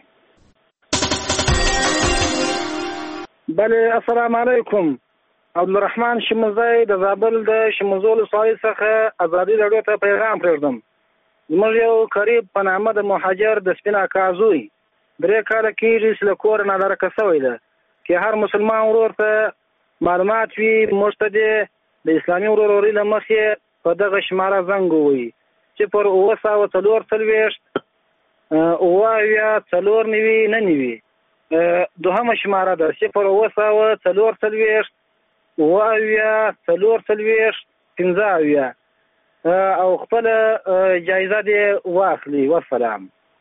بله السلام علیکم. عبدالرحمن شمزای د زابل د شمزول ولسوالۍ څخه آزادۍ راډیو ته پیغام پرېږدم. زموږ یو قریب په نامه د مهاجر د سپین اکا زوی 3 کاله کېږي چې له کوره نادرکه شوی ده که هر مسلمان ورور ته معلومات وي موږ ته د اسلامي ورورولۍ له مخې په دغه شماره زنګ ووایي چې پر 944 دوهمه شماره ده 0 15 او خپل جایزه دی واخلي. والسلام.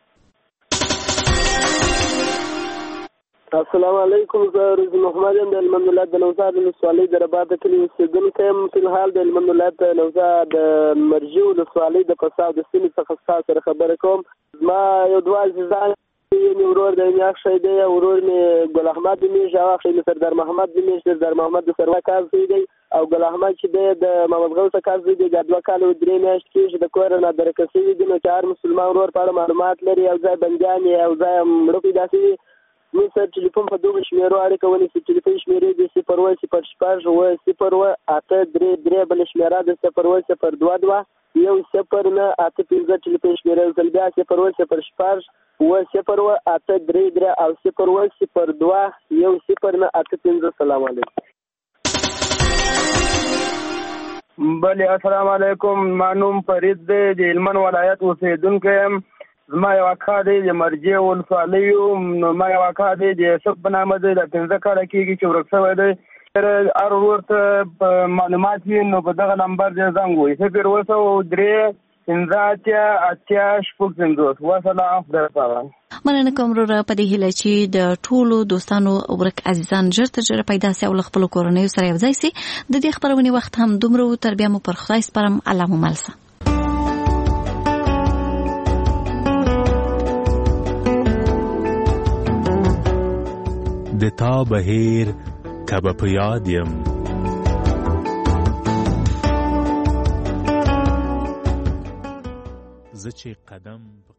السلام علیکم. زه رضا محمد یم د هلمند ولایت د لوزا د ولسوالۍ د رباط د کلي اوسېدونکی یم. فلحال د هلمند ولایت د لوزا د مرجي ولسوالۍ د قصاب د سیمې څخه ستاسو سره خبرې کوم. زما یو 2 عزیزان مې ورور دی میاخښی دی ورور مې ګل احمد نومیږي هغه اخښی مې سردار محمد نومیږي سردار محمد د سروه کاز زوی دی او ګل احمد چې دی د محمد غوث کاز زوی دی د 2 کال او 3 میاشتې کېږي د کوره نادرکه شوي دي نو چې هر مسلمان ورور په اړه معلومات لري او ځای بندیان یې او ځای مړه پیدا شوي موږ سره ټلیفون په دغو شمېرو اړیکه ونیسي. ټلیفون شمېرې د 0 بله شمېره د 0 10985 ټلیفون شمېره ځل بیا 0 0 او 0 السلام علیکم. بله السلام علیکم. ما نوم فرید دی د هلمند ولایت اوسېدونکی یم. زما یو اکا دی د مرجې ولسوالۍ نو ما یو اکا دی د یوسف په نامه دی د 15 کاله کېږي چې ورک شوی دی هر ورور ته معلومات وي نو په دغه نمبر دې زنګ ووهي 0303880 وسلام خدای پامان. مننه کوم وروره په دې هیله چې د ټولو دوستانو ورک عزیزان ژر تر ژره پیدا سي او له خپلو کورنیو سره یوځای سي. د دې خپرونې وخت هم دومره و، تر بیا مو پر خدای سپارم. الله مو مل شه. د تا بهیر کبه په یاد یم زه چې قدم